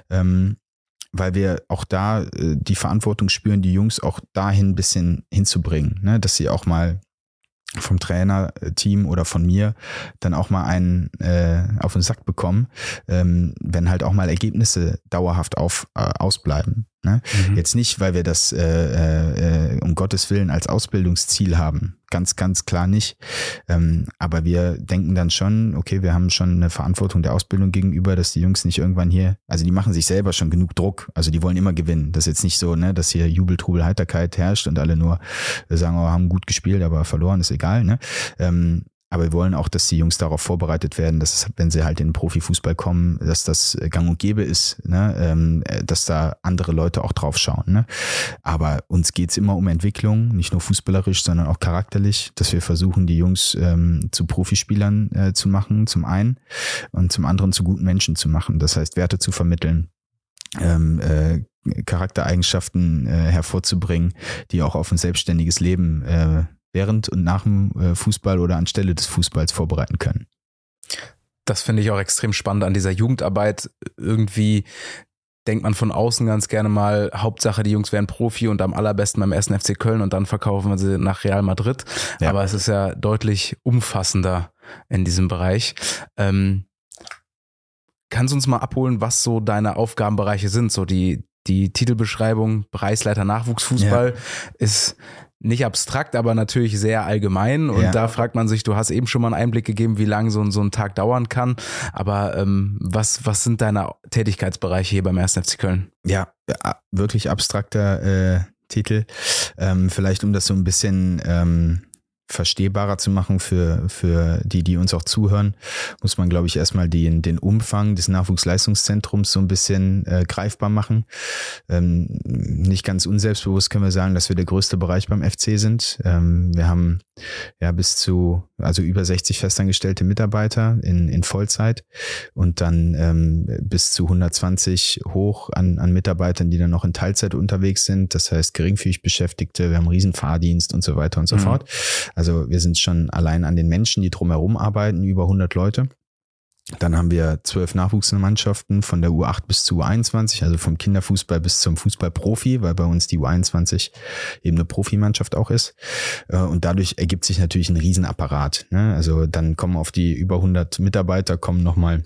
weil wir auch da die Verantwortung spüren, die Jungs auch dahin ein bisschen hinzubringen, ne? Dass sie auch mal vom Trainerteam oder von mir dann auch mal einen auf den Sack bekommen, wenn halt auch mal Ergebnisse dauerhaft ausbleiben. Ne? Mhm. Jetzt nicht, weil wir das um Gottes Willen als Ausbildungsziel haben. Ganz, ganz klar nicht. Aber wir denken dann schon, okay, wir haben schon eine Verantwortung der Ausbildung gegenüber, dass die Jungs nicht irgendwann hier, also die machen sich selber schon genug Druck. Also die wollen immer gewinnen. Das ist jetzt nicht so, ne, dass hier Jubel, Trubel, Heiterkeit herrscht und alle nur sagen, haben gut gespielt, aber verloren, ist egal. Ne? Aber wir wollen auch, dass die Jungs darauf vorbereitet werden, dass wenn sie halt in den Profifußball kommen, dass das gang und gäbe ist, ne? Dass da andere Leute auch drauf schauen. Ne? Aber uns geht's immer um Entwicklung, nicht nur fußballerisch, sondern auch charakterlich, dass wir versuchen, die Jungs zu Profispielern zu machen, zum einen, und zum anderen zu guten Menschen zu machen. Das heißt, Werte zu vermitteln, Charaktereigenschaften hervorzubringen, die auch auf ein selbstständiges Leben während und nach dem Fußball oder anstelle des Fußballs vorbereiten können. Das finde ich auch extrem spannend an dieser Jugendarbeit. Irgendwie denkt man von außen ganz gerne mal, Hauptsache die Jungs werden Profi und am allerbesten beim 1. FC Köln und dann verkaufen wir sie nach Real Madrid. Ja. Aber es ist ja deutlich umfassender in diesem Bereich. Kannst du uns mal abholen, was so deine Aufgabenbereiche sind? So die Titelbeschreibung Bereichsleiter Nachwuchsfußball ist nicht abstrakt, aber natürlich sehr allgemein. Und da fragt man sich, du hast eben schon mal einen Einblick gegeben, wie lange so ein Tag dauern kann. Aber was sind deine Tätigkeitsbereiche hier beim 1. FC Köln? Ja, wirklich abstrakter Titel. Vielleicht um das so ein bisschen verstehbarer zu machen für die uns auch zuhören, muss man, glaube ich, erstmal den Umfang des Nachwuchsleistungszentrums so ein bisschen greifbar machen. Nicht ganz unselbstbewusst können wir sagen, dass wir der größte Bereich beim FC sind. Wir haben also über 60 festangestellte Mitarbeiter in Vollzeit und dann bis zu 120 hoch an Mitarbeitern, die dann noch in Teilzeit unterwegs sind. Das heißt geringfügig Beschäftigte, wir haben einen riesen Fahrdienst und so weiter und so fort. Also wir sind schon allein an den Menschen, die drumherum arbeiten, über 100 Leute. Dann haben wir 12 Nachwuchsmannschaften von der U8 bis zur U21, also vom Kinderfußball bis zum Fußballprofi, weil bei uns die U21 eben eine Profimannschaft auch ist. Und dadurch ergibt sich natürlich ein Riesenapparat. Ne? Also dann kommen auf die über 100 Mitarbeiter, kommen nochmal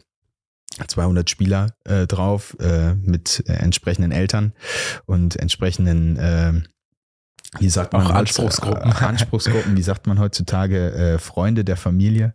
200 Spieler drauf mit entsprechenden Eltern und entsprechenden wie sagt man auch Anspruchsgruppen. Anspruchsgruppen, wie sagt man heutzutage, Freunde der Familie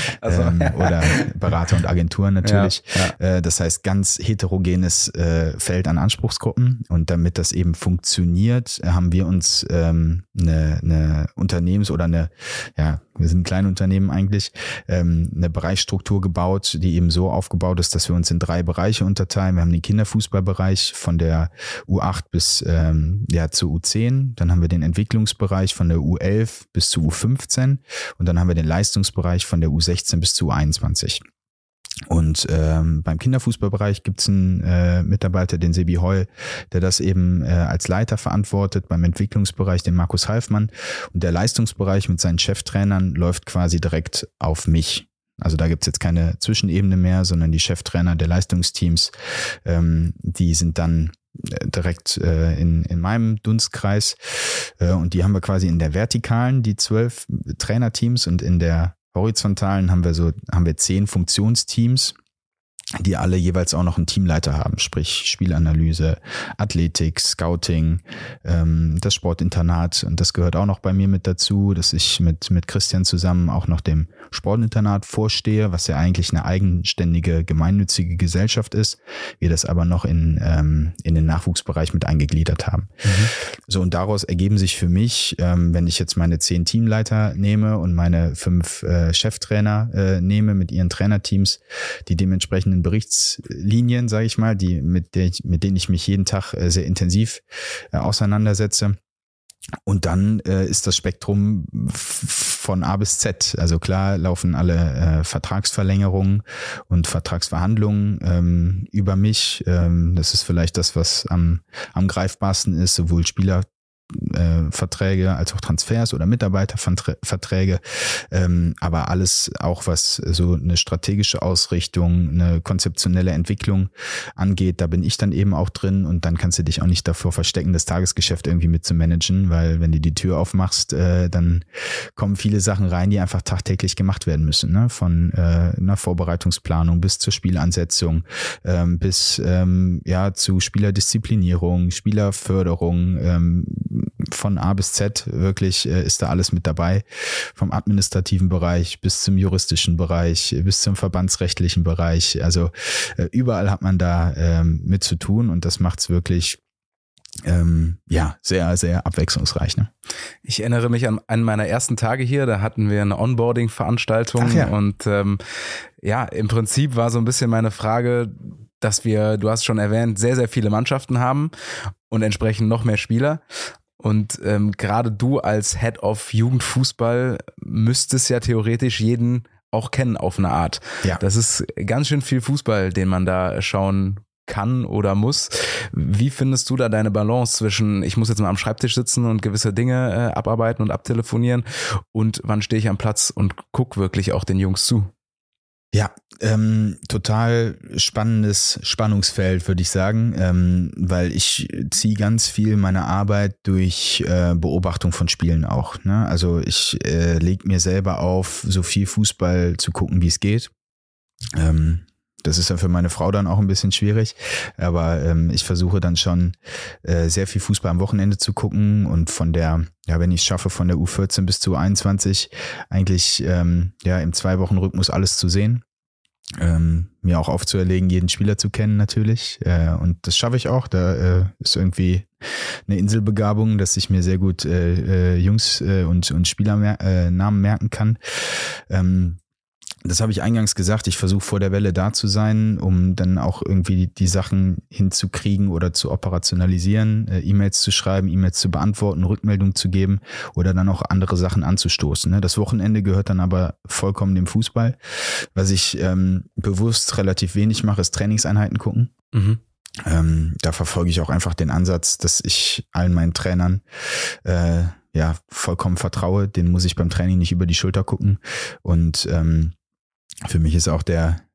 oder Berater und Agenturen natürlich. Ja. Das heißt, ganz heterogenes Feld an Anspruchsgruppen. Und damit das eben funktioniert, haben wir uns eine Unternehmens- oder wir sind ein Kleinunternehmen eigentlich, eine Bereichsstruktur gebaut, die eben so aufgebaut ist, dass wir uns in 3 Bereiche unterteilen. Wir haben den Kinderfußballbereich von der U8 bis zur U10. Dann haben wir den Entwicklungsbereich von der U11 bis zur U15 und dann haben wir den Leistungsbereich von der U16 bis zur U21. Und beim Kinderfußballbereich gibt es einen Mitarbeiter, den Sebi Heul, der das eben als Leiter verantwortet, beim Entwicklungsbereich den Markus Halfmann, und der Leistungsbereich mit seinen Cheftrainern läuft quasi direkt auf mich. Also da gibt's jetzt keine Zwischenebene mehr, sondern die Cheftrainer der Leistungsteams, die sind dann direkt in meinem Dunstkreis, und die haben wir quasi in der Vertikalen, die 12 Trainerteams, und in der horizontalen haben wir 10 Funktionsteams, die alle jeweils auch noch einen Teamleiter haben, sprich Spielanalyse, Athletik, Scouting, das Sportinternat, und das gehört auch noch bei mir mit dazu, dass ich mit Christian zusammen auch noch dem Sportinternat vorstehe, was ja eigentlich eine eigenständige, gemeinnützige Gesellschaft ist, wir das aber noch in den Nachwuchsbereich mit eingegliedert haben. So, und daraus ergeben sich für mich, wenn ich jetzt meine 10 Teamleiter nehme und meine 5 Cheftrainer nehme mit ihren Trainerteams, die dementsprechenden Berichtslinien, sage ich mal, mit denen ich mich jeden Tag sehr intensiv auseinandersetze. Und dann ist das Spektrum von A bis Z. Also klar laufen alle Vertragsverlängerungen und Vertragsverhandlungen über mich. Das ist vielleicht das, was am greifbarsten ist, sowohl Spielerverträge als auch Transfers oder Mitarbeiterverträge, aber alles auch, was so eine strategische Ausrichtung, eine konzeptionelle Entwicklung angeht, da bin ich dann eben auch drin, und dann kannst du dich auch nicht davor verstecken, das Tagesgeschäft irgendwie mit zu managen, weil wenn du die Tür aufmachst, dann kommen viele Sachen rein, die einfach tagtäglich gemacht werden müssen, ne? Von einer Vorbereitungsplanung bis zur Spielansetzung, bis zu Spielerdisziplinierung, Spielerförderung, von A bis Z wirklich ist da alles mit dabei, vom administrativen Bereich bis zum juristischen Bereich, bis zum verbandsrechtlichen Bereich. Also überall hat man da mit zu tun, und das macht's wirklich sehr, sehr abwechslungsreich. Ne? Ich erinnere mich an einen meiner ersten Tage hier, da hatten wir eine Onboarding-Veranstaltung. Und im Prinzip war so ein bisschen meine Frage, dass wir, du hast schon erwähnt, sehr, sehr viele Mannschaften haben und entsprechend noch mehr Spieler. Und gerade du als Head of Jugendfußball müsstest ja theoretisch jeden auch kennen auf eine Art. Ja. Das ist ganz schön viel Fußball, den man da schauen kann oder muss. Wie findest du da deine Balance zwischen, ich muss jetzt mal am Schreibtisch sitzen und gewisse Dinge abarbeiten und abtelefonieren, und wann stehe ich am Platz und guck wirklich auch den Jungs zu? Ja, total spannendes Spannungsfeld, würde ich sagen, weil ich ziehe ganz viel meiner Arbeit durch Beobachtung von Spielen auch. Ne? Also ich lege mir selber auf, so viel Fußball zu gucken, wie es geht. Das ist ja für meine Frau dann auch ein bisschen schwierig, aber ich versuche dann schon sehr viel Fußball am Wochenende zu gucken, und von der, wenn ich es schaffe, von der U14 bis zur U21 eigentlich im 2-Wochen-Rhythmus alles zu sehen. Mir auch aufzuerlegen, jeden Spieler zu kennen natürlich, und das schaffe ich auch. Da ist irgendwie eine Inselbegabung, dass ich mir sehr gut Jungs und Spielernamen merken kann. Das habe ich eingangs gesagt, ich versuche vor der Welle da zu sein, um dann auch irgendwie die Sachen hinzukriegen oder zu operationalisieren, E-Mails zu schreiben, E-Mails zu beantworten, Rückmeldungen zu geben oder dann auch andere Sachen anzustoßen. Das Wochenende gehört dann aber vollkommen dem Fußball. Was ich bewusst relativ wenig mache, ist Trainingseinheiten gucken. Mhm. Da verfolge ich auch einfach den Ansatz, dass ich allen meinen Trainern vollkommen vertraue. Den muss ich beim Training nicht über die Schulter gucken. Und für mich ist auch der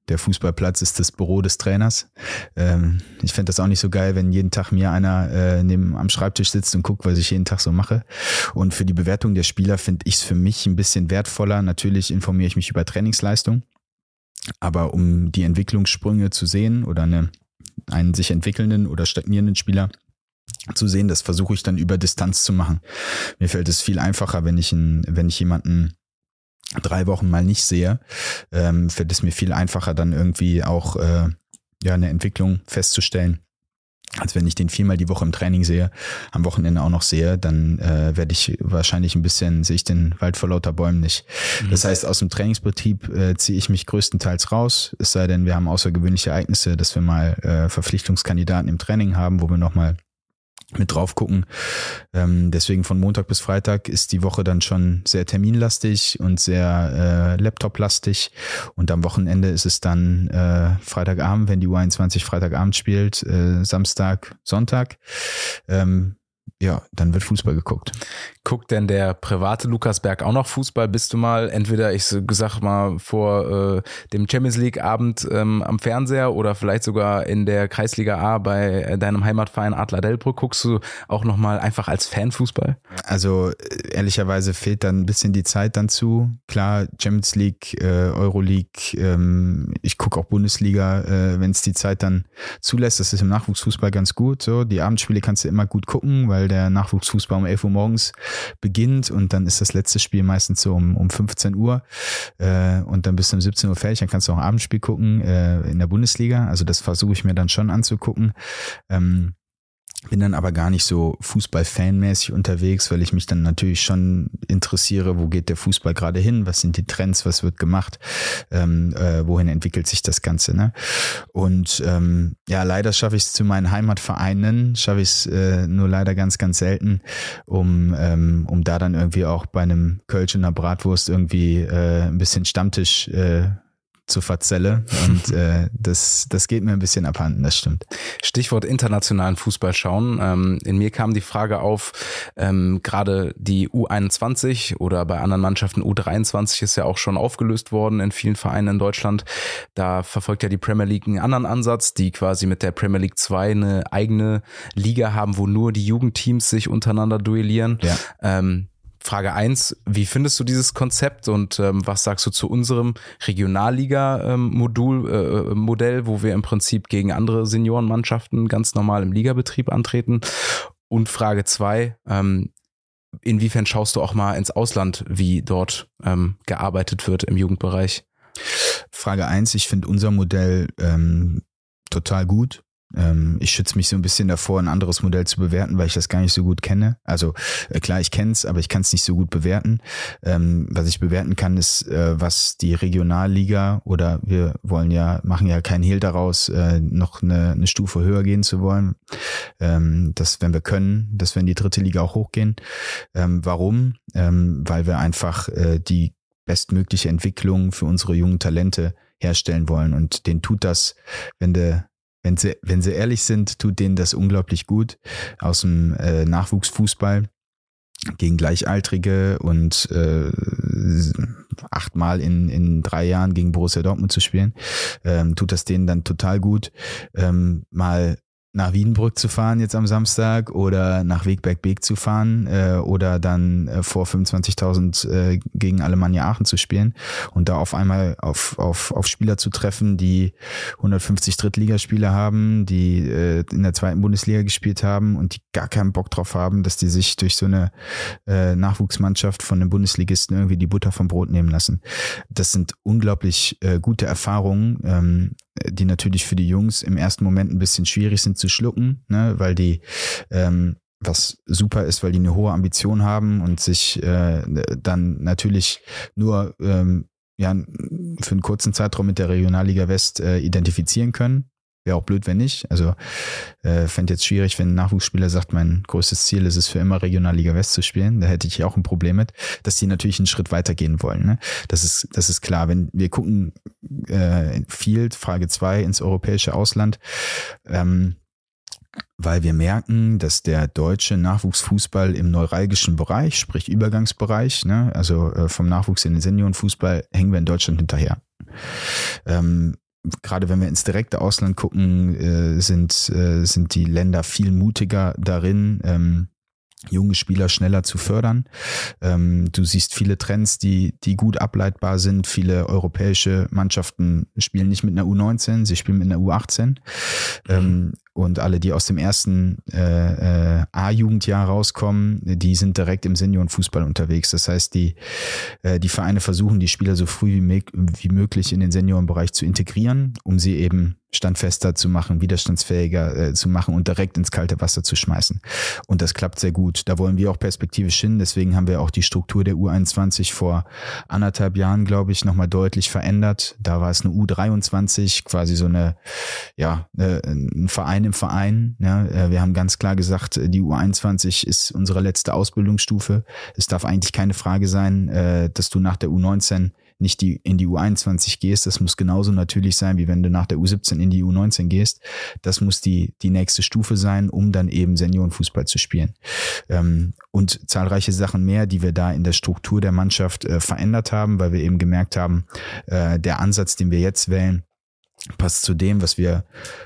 der Fußballplatz ist das Büro des Trainers. Ich fände das auch nicht so geil, wenn jeden Tag mir einer am Schreibtisch sitzt und guckt, was ich jeden Tag so mache. Und für die Bewertung der Spieler finde ich es für mich ein bisschen wertvoller. Natürlich informiere ich mich über Trainingsleistung, aber um die Entwicklungssprünge zu sehen oder einen sich entwickelnden oder stagnierenden Spieler zu sehen, das versuche ich dann über Distanz zu machen. Mir fällt es viel einfacher, wenn ich jemanden 3 Wochen mal nicht sehe, fällt es mir viel einfacher, dann irgendwie auch eine Entwicklung festzustellen, als wenn ich den 4-mal die Woche im Training sehe, am Wochenende auch noch sehe, dann werde ich wahrscheinlich sehe ich den Wald vor lauter Bäumen nicht. Das heißt, aus dem Trainingsbetrieb ziehe ich mich größtenteils raus, es sei denn, wir haben außergewöhnliche Ereignisse, dass wir mal Verpflichtungskandidaten im Training haben, wo wir nochmal mit drauf gucken. Deswegen von Montag bis Freitag ist die Woche dann schon sehr terminlastig und sehr Laptoplastig. Und am Wochenende ist es dann Freitagabend, wenn die U21 Freitagabend spielt, Samstag, Sonntag. Dann wird Fußball geguckt. Guckt denn der private Lukas Berg auch noch Fußball? Bist du mal entweder, ich sag mal, vor dem Champions League Abend am Fernseher oder vielleicht sogar in der Kreisliga A bei deinem Heimatverein Adler Delbrück, guckst du auch nochmal einfach als Fan Fußball? Also ehrlicherweise fehlt dann ein bisschen die Zeit dann zu. Klar, Champions League, Euroleague, ich gucke auch Bundesliga, wenn es die Zeit dann zulässt. Das ist im Nachwuchsfußball ganz gut. So, die Abendspiele kannst du immer gut gucken, weil der Nachwuchsfußball um 11 Uhr morgens beginnt und dann ist das letzte Spiel meistens so um 15 Uhr und dann bist du um 17 Uhr fertig, dann kannst du auch ein Abendspiel gucken in der Bundesliga, also das versuche ich mir dann schon anzugucken. Bin dann aber gar nicht so Fußball-Fanmäßig unterwegs, weil ich mich dann natürlich schon interessiere, wo geht der Fußball gerade hin, was sind die Trends, was wird gemacht, wohin entwickelt sich das Ganze, ne? Und leider schaffe ich es zu meinen Heimatvereinen, nur leider ganz, ganz selten, um da dann irgendwie auch bei einem Kölsch und einer Bratwurst irgendwie ein bisschen Stammtisch zu verzelle und das geht mir ein bisschen abhanden, das stimmt. Stichwort internationalen Fußball schauen. In mir kam die Frage auf, gerade die U21 oder bei anderen Mannschaften U23 ist ja auch schon aufgelöst worden in vielen Vereinen in Deutschland. Da verfolgt ja die Premier League einen anderen Ansatz, die quasi mit der Premier League 2 eine eigene Liga haben, wo nur die Jugendteams sich untereinander duellieren. Ja. Frage 1, wie findest du dieses Konzept und was sagst du zu unserem Regionalliga-Modell, wo wir im Prinzip gegen andere Seniorenmannschaften ganz normal im Ligabetrieb antreten? Und Frage 2, inwiefern schaust du auch mal ins Ausland, wie dort gearbeitet wird im Jugendbereich? Frage 1, ich finde unser Modell total gut. Ich schütze mich so ein bisschen davor, ein anderes Modell zu bewerten, weil ich das gar nicht so gut kenne. Also klar, ich kenne es, aber ich kann es nicht so gut bewerten. Was ich bewerten kann, ist, was die Regionalliga oder wir machen ja keinen Hehl daraus, noch eine Stufe höher gehen zu wollen. Dass wenn wir können, dass wir in die 3. Liga auch hochgehen. Warum? Weil wir einfach die bestmögliche Entwicklung für unsere jungen Talente herstellen wollen. Und denen tut das, wenn sie ehrlich sind, tut denen das unglaublich gut, aus dem Nachwuchsfußball gegen Gleichaltrige und 8-mal in 3 Jahren gegen Borussia Dortmund zu spielen, tut das denen dann total gut, mal nach Wiedenbrück zu fahren jetzt am Samstag oder nach Wegberg-Beek zu fahren oder dann vor 25.000 gegen Alemannia Aachen zu spielen und da auf einmal auf Spieler zu treffen, die 150 Drittligaspieler haben, die in der 2. Bundesliga gespielt haben und die gar keinen Bock drauf haben, dass die sich durch so eine Nachwuchsmannschaft von den Bundesligisten irgendwie die Butter vom Brot nehmen lassen. Das sind unglaublich gute Erfahrungen, die natürlich für die Jungs im ersten Moment ein bisschen schwierig sind zu schlucken, ne, weil die, was super ist, weil die eine hohe Ambition haben und sich dann natürlich nur für einen kurzen Zeitraum mit der Regionalliga West identifizieren können. Wäre auch blöd, wenn nicht. Also fände jetzt schwierig, wenn ein Nachwuchsspieler sagt, mein größtes Ziel ist es für immer Regionalliga West zu spielen. Da hätte ich auch ein Problem mit, dass die natürlich einen Schritt weitergehen wollen. Ne? Das ist klar. Wenn wir gucken, Field, Frage 2, ins europäische Ausland, weil wir merken, dass der deutsche Nachwuchsfußball im neuralgischen Bereich, sprich Übergangsbereich, ne, also vom Nachwuchs in den Seniorenfußball, hängen wir in Deutschland hinterher. gerade wenn wir ins direkte Ausland gucken, sind die Länder viel mutiger darin, junge Spieler schneller zu fördern. Du siehst viele Trends, die gut ableitbar sind. Viele europäische Mannschaften spielen nicht mit einer U19, sie spielen mit einer U18. Und alle, die aus dem ersten A-Jugendjahr rauskommen, die sind direkt im Seniorenfußball unterwegs. Das heißt, die Vereine versuchen, die Spieler so früh wie möglich in den Seniorenbereich zu integrieren, um sie eben standfester zu machen, widerstandsfähiger zu machen und direkt ins kalte Wasser zu schmeißen. Und das klappt sehr gut. Da wollen wir auch perspektivisch hin. Deswegen haben wir auch die Struktur der U21 vor 1,5 Jahren, glaube ich, nochmal deutlich verändert. Da war es eine U23, quasi so ein Verein im Verein. Ja, wir haben ganz klar gesagt, die U21 ist unsere letzte Ausbildungsstufe. Es darf eigentlich keine Frage sein, dass du nach der U19 nicht in die U21 gehst. Das muss genauso natürlich sein, wie wenn du nach der U17 in die U19 gehst. Das muss die nächste Stufe sein, um dann eben Seniorenfußball zu spielen. Und zahlreiche Sachen mehr, die wir da in der Struktur der Mannschaft verändert haben, weil wir eben gemerkt haben, der Ansatz, den wir jetzt wählen, passt zu dem, was wir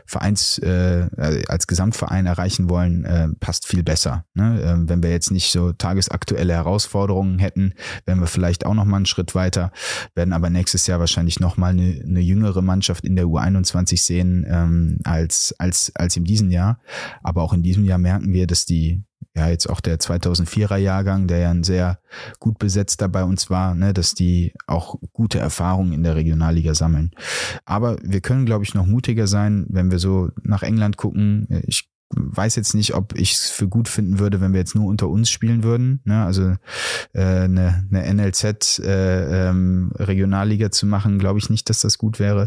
als Gesamtverein erreichen wollen, passt viel besser. Ne? Wenn wir jetzt nicht so tagesaktuelle Herausforderungen hätten, wären wir vielleicht auch nochmal einen Schritt weiter, werden aber nächstes Jahr wahrscheinlich nochmal eine jüngere Mannschaft in der U21 sehen als in diesem Jahr. Aber auch in diesem Jahr merken wir, dass jetzt auch der 2004er Jahrgang, der ja ein sehr gut besetzter bei uns war, ne, dass die auch gute Erfahrungen in der Regionalliga sammeln. Aber wir können, glaube ich, noch mutiger sein, wenn wir so nach England gucken. Ich weiß jetzt nicht, ob ich es für gut finden würde, wenn wir jetzt nur unter uns spielen würden. Ne? Also eine NLZ Regionalliga zu machen, glaube ich nicht, dass das gut wäre.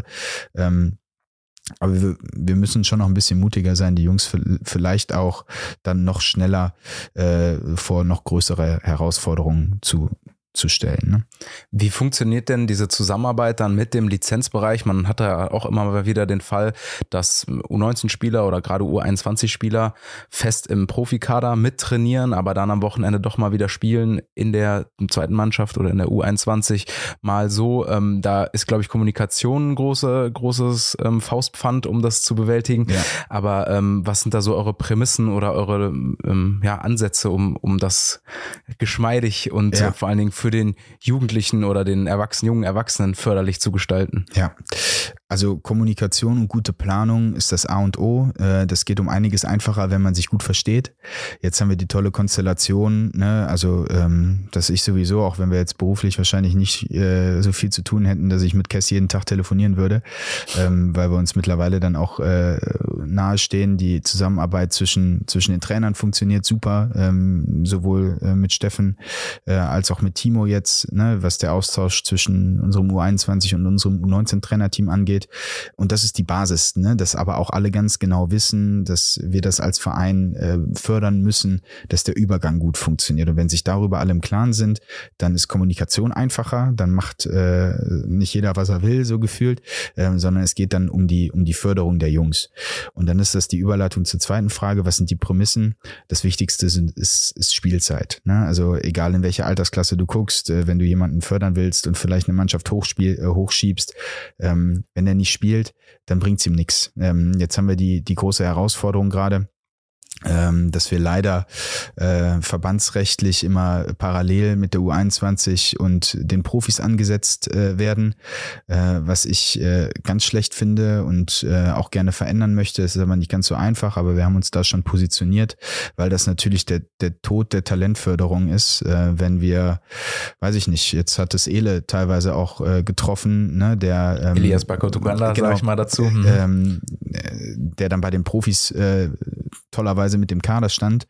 Aber wir müssen schon noch ein bisschen mutiger sein, die Jungs vielleicht auch dann noch schneller vor noch größere Herausforderungen zu stellen. Ne? Wie funktioniert denn diese Zusammenarbeit dann mit dem Lizenzbereich? Man hat da auch immer mal wieder den Fall, dass U19-Spieler oder gerade U21-Spieler fest im Profikader mittrainieren, aber dann am Wochenende doch mal wieder spielen in der zweiten Mannschaft oder in der U21 mal so. Da ist, glaube ich, Kommunikation ein großes Faustpfand, um das zu bewältigen. Ja. Aber was sind da so eure Prämissen oder eure Ansätze, um das geschmeidig und vor allen Dingen für den Jugendlichen oder den jungen Erwachsenen förderlich zu gestalten? Ja, also Kommunikation und gute Planung ist das A und O. Das geht um einiges einfacher, wenn man sich gut versteht. Jetzt haben wir die tolle Konstellation, ne? Also dass ich sowieso, auch wenn wir jetzt beruflich wahrscheinlich nicht so viel zu tun hätten, dass ich mit Cass jeden Tag telefonieren würde, weil wir uns mittlerweile dann auch nahestehen. Die Zusammenarbeit zwischen den Trainern funktioniert super, sowohl mit Steffen als auch mit Timo jetzt, ne, was der Austausch zwischen unserem U21 und unserem U19-Trainerteam angeht. Und das ist die Basis, ne, dass aber auch alle ganz genau wissen, dass wir das als Verein fördern müssen, dass der Übergang gut funktioniert. Und wenn sich darüber alle im Klaren sind, dann ist Kommunikation einfacher, dann macht nicht jeder, was er will, so gefühlt, sondern es geht dann um die Förderung der Jungs. Und dann ist das die Überleitung zur zweiten Frage, was sind die Prämissen? Das Wichtigste ist Spielzeit. Ne? Also egal in welcher Altersklasse du guckst, wenn du jemanden fördern willst und vielleicht eine Mannschaft hochschiebst, wenn er nicht spielt, dann bringt's ihm nichts. Jetzt haben wir die große Herausforderung gerade, dass wir leider verbandsrechtlich immer parallel mit der U21 und den Profis angesetzt werden, was ich ganz schlecht finde und auch gerne verändern möchte. Es ist aber nicht ganz so einfach, aber wir haben uns da schon positioniert, weil das natürlich der Tod der Talentförderung ist, wenn wir, weiß ich nicht, jetzt hat es Ele teilweise auch getroffen, ne, der Elias Bakotuganda, sag ich mal dazu. Der dann bei den Profis tollerweise mit dem Kader stand,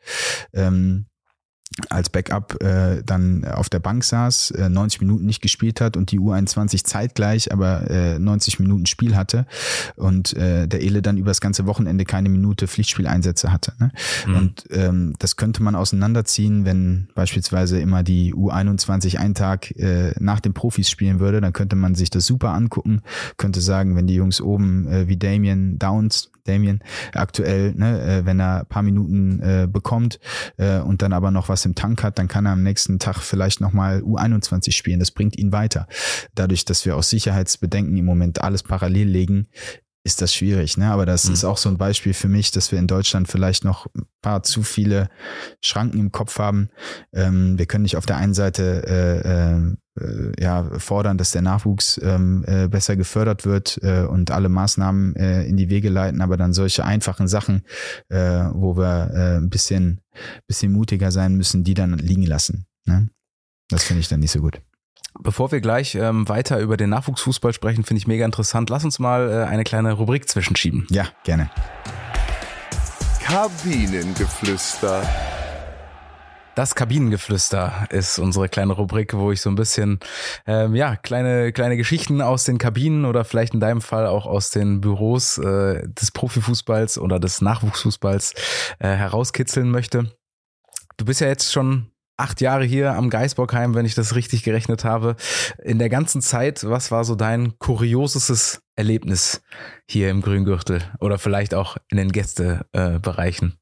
als Backup dann auf der Bank saß, 90 Minuten nicht gespielt hat und die U21 zeitgleich aber 90 Minuten Spiel hatte und der Ele dann über das ganze Wochenende keine Minute Pflichtspieleinsätze hatte. Ne? Mhm. Und das könnte man auseinanderziehen, wenn beispielsweise immer die U21 einen Tag nach den Profis spielen würde, dann könnte man sich das super angucken, könnte sagen, wenn die Jungs oben wie Damien aktuell, ne, wenn er ein paar Minuten bekommt und dann aber noch was was im Tank hat, dann kann er am nächsten Tag vielleicht nochmal U21 spielen. Das bringt ihn weiter. Dadurch, dass wir aus Sicherheitsbedenken im Moment alles parallel legen, ist das schwierig, ne? Aber das ist auch so ein Beispiel für mich, dass wir in Deutschland vielleicht noch ein paar zu viele Schranken im Kopf haben. Wir können nicht auf der einen Seite fordern, dass der Nachwuchs besser gefördert wird und alle Maßnahmen in die Wege leiten, aber dann solche einfachen Sachen, wo wir ein bisschen mutiger sein müssen, die dann liegen lassen, ne? Das finde ich dann nicht so gut. Bevor wir gleich weiter über den Nachwuchsfußball sprechen, finde ich mega interessant. Lass uns mal eine kleine Rubrik zwischenschieben. Ja, gerne. Kabinengeflüster. Das Kabinengeflüster ist unsere kleine Rubrik, wo ich so ein bisschen kleine Geschichten aus den Kabinen oder vielleicht in deinem Fall auch aus den Büros des Profifußballs oder des Nachwuchsfußballs herauskitzeln möchte. Du bist ja jetzt schon 8 Jahre hier am Gaisbockheim, wenn ich das richtig gerechnet habe. In der ganzen Zeit, was war so dein kuriosestes Erlebnis hier im Grüngürtel oder vielleicht auch in den Gästebereichen?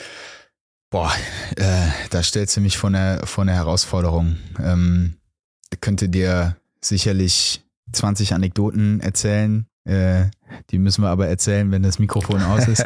Da stellst du mich vor eine Herausforderung. Könnte dir sicherlich 20 Anekdoten erzählen. Die müssen wir aber erzählen, wenn das Mikrofon aus ist.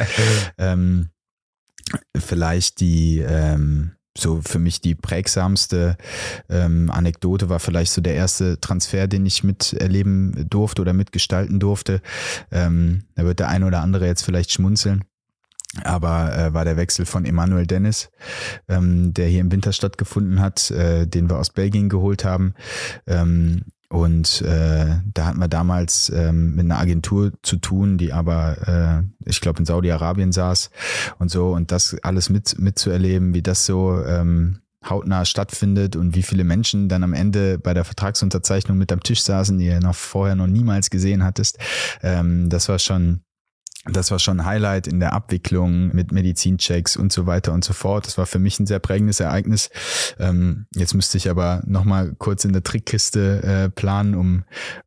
Vielleicht so für mich die prägsamste Anekdote war vielleicht so der erste Transfer, den ich miterleben durfte oder mitgestalten durfte. Da wird der eine oder andere jetzt vielleicht schmunzeln. Aber war der Wechsel von Emmanuel Dennis, der hier im Winter stattgefunden hat, den wir aus Belgien geholt haben. Und da hatten wir damals mit einer Agentur zu tun, die aber, ich glaube, in Saudi-Arabien saß und so. Und das alles mitzuerleben, wie das so hautnah stattfindet und wie viele Menschen dann am Ende bei der Vertragsunterzeichnung mit am Tisch saßen, die ihr vorher noch niemals gesehen hattest. Das war schon ein Highlight in der Abwicklung mit Medizinchecks und so weiter und so fort. Das war für mich ein sehr prägendes Ereignis. Jetzt müsste ich aber nochmal kurz in der Trickkiste planen,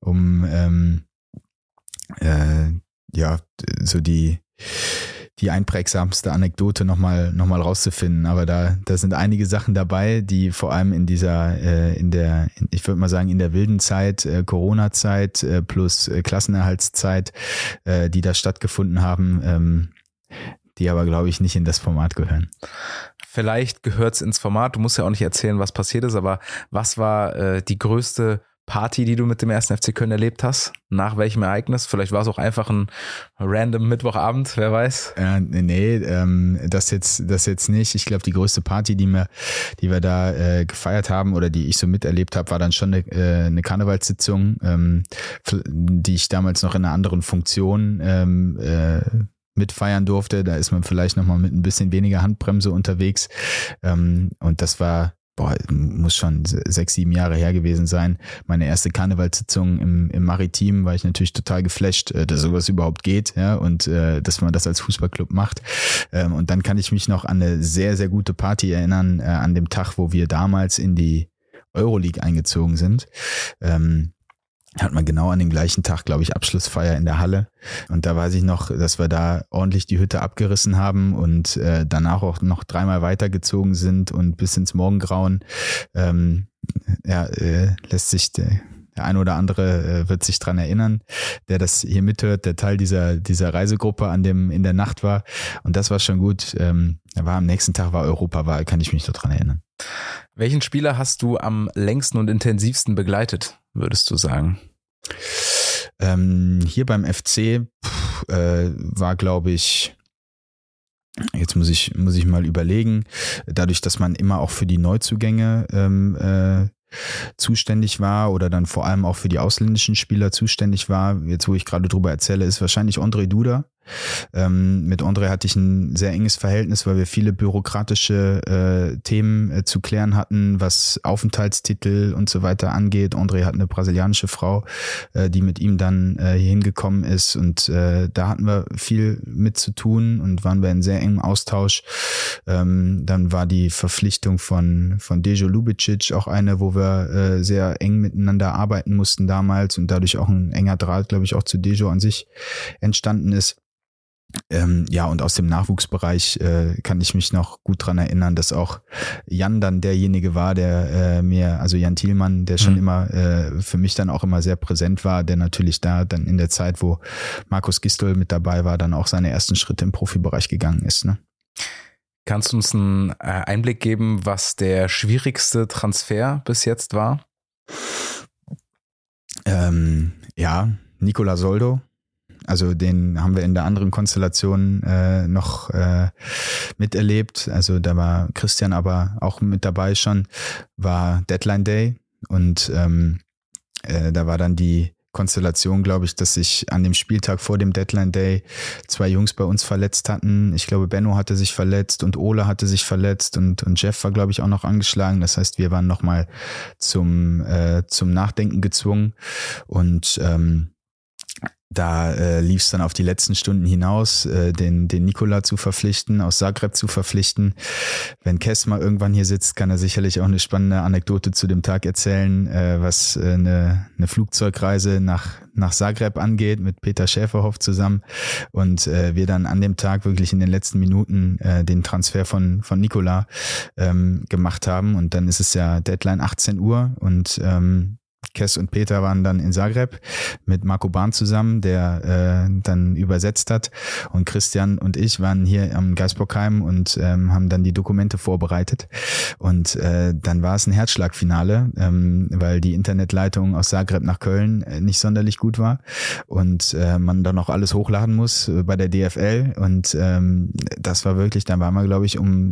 so die einprägsamste Anekdote nochmal rauszufinden. Aber da sind einige Sachen dabei, die vor allem in dieser, ich würde mal sagen, in der wilden Zeit, Corona-Zeit plus Klassenerhaltszeit, die da stattgefunden haben, die aber, glaube ich, nicht in das Format gehören. Vielleicht gehört es ins Format. Du musst ja auch nicht erzählen, was passiert ist, aber was war die größte Party, die du mit dem 1. FC Köln erlebt hast? Nach welchem Ereignis? Vielleicht war es auch einfach ein random Mittwochabend, wer weiß? Das jetzt nicht. Ich glaube, die größte Party, die wir da gefeiert haben oder die ich so miterlebt habe, war dann schon eine Karnevalssitzung, die ich damals noch in einer anderen Funktion mitfeiern durfte. Da ist man vielleicht nochmal mit ein bisschen weniger Handbremse unterwegs. Und das war muss schon 6, 7 Jahre her gewesen sein. Meine erste Karnevalssitzung im Maritim, war ich natürlich total geflasht, dass sowas überhaupt geht, ja, und dass man das als Fußballclub macht. Und dann kann ich mich noch an eine sehr, sehr gute Party erinnern, an dem Tag, wo wir damals in die Euroleague eingezogen sind. Hat man genau an dem gleichen Tag, glaube ich, Abschlussfeier in der Halle. Und da weiß ich noch, dass wir da ordentlich die Hütte abgerissen haben und danach auch noch 3-mal weitergezogen sind und bis ins Morgengrauen. Lässt sich der ein oder andere wird sich dran erinnern, der das hier mithört, der Teil dieser Reisegruppe in der Nacht war. Und das war schon gut. Am nächsten Tag war Europawahl, kann ich mich noch dran erinnern. Welchen Spieler hast du am längsten und intensivsten begleitet, würdest du sagen? Hier beim FC war, glaube ich, jetzt muss ich mal überlegen, dadurch, dass man immer auch für die Neuzugänge zuständig war oder dann vor allem auch für die ausländischen Spieler zuständig war, jetzt wo ich gerade drüber erzähle, ist wahrscheinlich Ondrej Duda. Mit Ondrej hatte ich ein sehr enges Verhältnis, weil wir viele bürokratische Themen zu klären hatten, was Aufenthaltstitel und so weiter angeht. Ondrej hat eine brasilianische Frau, die mit ihm dann hier hingekommen ist, und da hatten wir viel mit zu tun und waren wir in sehr engem Austausch. Dann war die Verpflichtung von Dejo Lubicic auch eine, wo wir sehr eng miteinander arbeiten mussten damals und dadurch auch ein enger Draht, glaube ich, auch zu Dejo an sich entstanden ist. Ja, und aus dem Nachwuchsbereich kann ich mich noch gut dran erinnern, dass auch Jan dann derjenige war, der also Jan Thielmann, der schon immer für mich dann auch immer sehr präsent war, der natürlich da dann in der Zeit, wo Markus Gistol mit dabei war, dann auch seine ersten Schritte im Profibereich gegangen ist. Ne? Kannst du uns einen Einblick geben, was der schwierigste Transfer bis jetzt war? Ja, Nicola Soldo. Also den haben wir in der anderen Konstellation noch miterlebt. Also da war Christian aber auch mit dabei schon, war Deadline Day und da war dann die Konstellation, glaube ich, dass sich an dem Spieltag vor dem Deadline Day 2 Jungs bei uns verletzt hatten. Ich glaube, Benno hatte sich verletzt und Ole hatte sich verletzt und Jeff war, glaube ich, auch noch angeschlagen. Das heißt, wir waren nochmal zum Nachdenken gezwungen und da lief es dann auf die letzten Stunden hinaus, den Nikola zu verpflichten, aus Zagreb zu verpflichten. Wenn Kes mal irgendwann hier sitzt, kann er sicherlich auch eine spannende Anekdote zu dem Tag erzählen, was eine Flugzeugreise nach Zagreb angeht, mit Peter Schäferhoff zusammen. Und wir dann an dem Tag wirklich in den letzten Minuten den Transfer von Nikola gemacht haben. Und dann ist es ja Deadline 18 Uhr und Kes und Peter waren dann in Zagreb mit Marco Bahn zusammen, der dann übersetzt hat, und Christian und ich waren hier am Geisbockheim und haben dann die Dokumente vorbereitet und dann war es ein Herzschlagfinale, weil die Internetleitung aus Zagreb nach Köln nicht sonderlich gut war und man dann noch alles hochladen muss bei der DFL und das war wirklich, da waren wir glaube ich um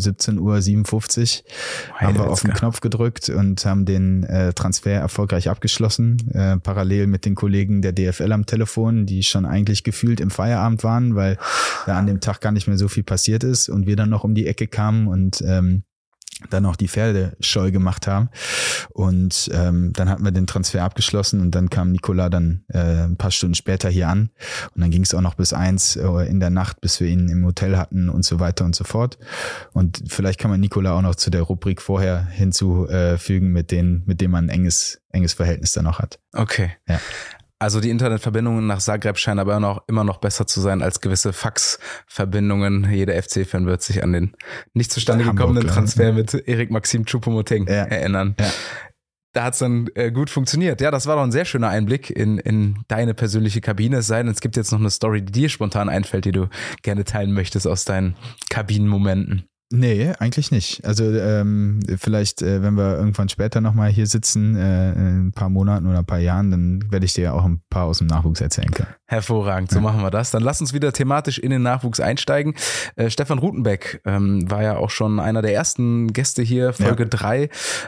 17:57 Uhr, haben wir auf den Knopf gedrückt und haben den Transfer erfolgreich abgeschlossen, parallel mit den Kollegen der DFL am Telefon, die schon eigentlich gefühlt im Feierabend waren, weil da an dem Tag gar nicht mehr so viel passiert ist und wir dann noch um die Ecke kamen und dann auch die Pferde scheu gemacht haben und dann hatten wir den Transfer abgeschlossen und dann kam Nikola dann ein paar Stunden später hier an und dann ging es auch noch bis 1 in der Nacht, bis wir ihn im Hotel hatten und so weiter und so fort und vielleicht kann man Nikola auch noch zu der Rubrik vorher hinzufügen, mit dem man ein enges Verhältnis dann auch hat. Okay. Ja. Also die Internetverbindungen nach Zagreb scheinen aber immer noch besser zu sein als gewisse Faxverbindungen. Jeder FC-Fan wird sich an den nicht zustande gekommenen Transfer mit Erik Maxim Choupo-Moting erinnern. Ja. Da hat es dann gut funktioniert. Ja, das war doch ein sehr schöner Einblick in deine persönliche Kabine. Es sei denn, es gibt jetzt noch eine Story, die dir spontan einfällt, die du gerne teilen möchtest aus deinen Kabinenmomenten. Nee, eigentlich nicht. Also vielleicht, wenn wir irgendwann später nochmal hier sitzen, in ein paar Monaten oder ein paar Jahren, dann werde ich dir ja auch ein paar aus dem Nachwuchs erzählen können. Hervorragend, so machen wir das. Dann lass uns wieder thematisch in den Nachwuchs einsteigen. Stefan Rutenbeck war ja auch schon einer der ersten Gäste hier, Folge 3.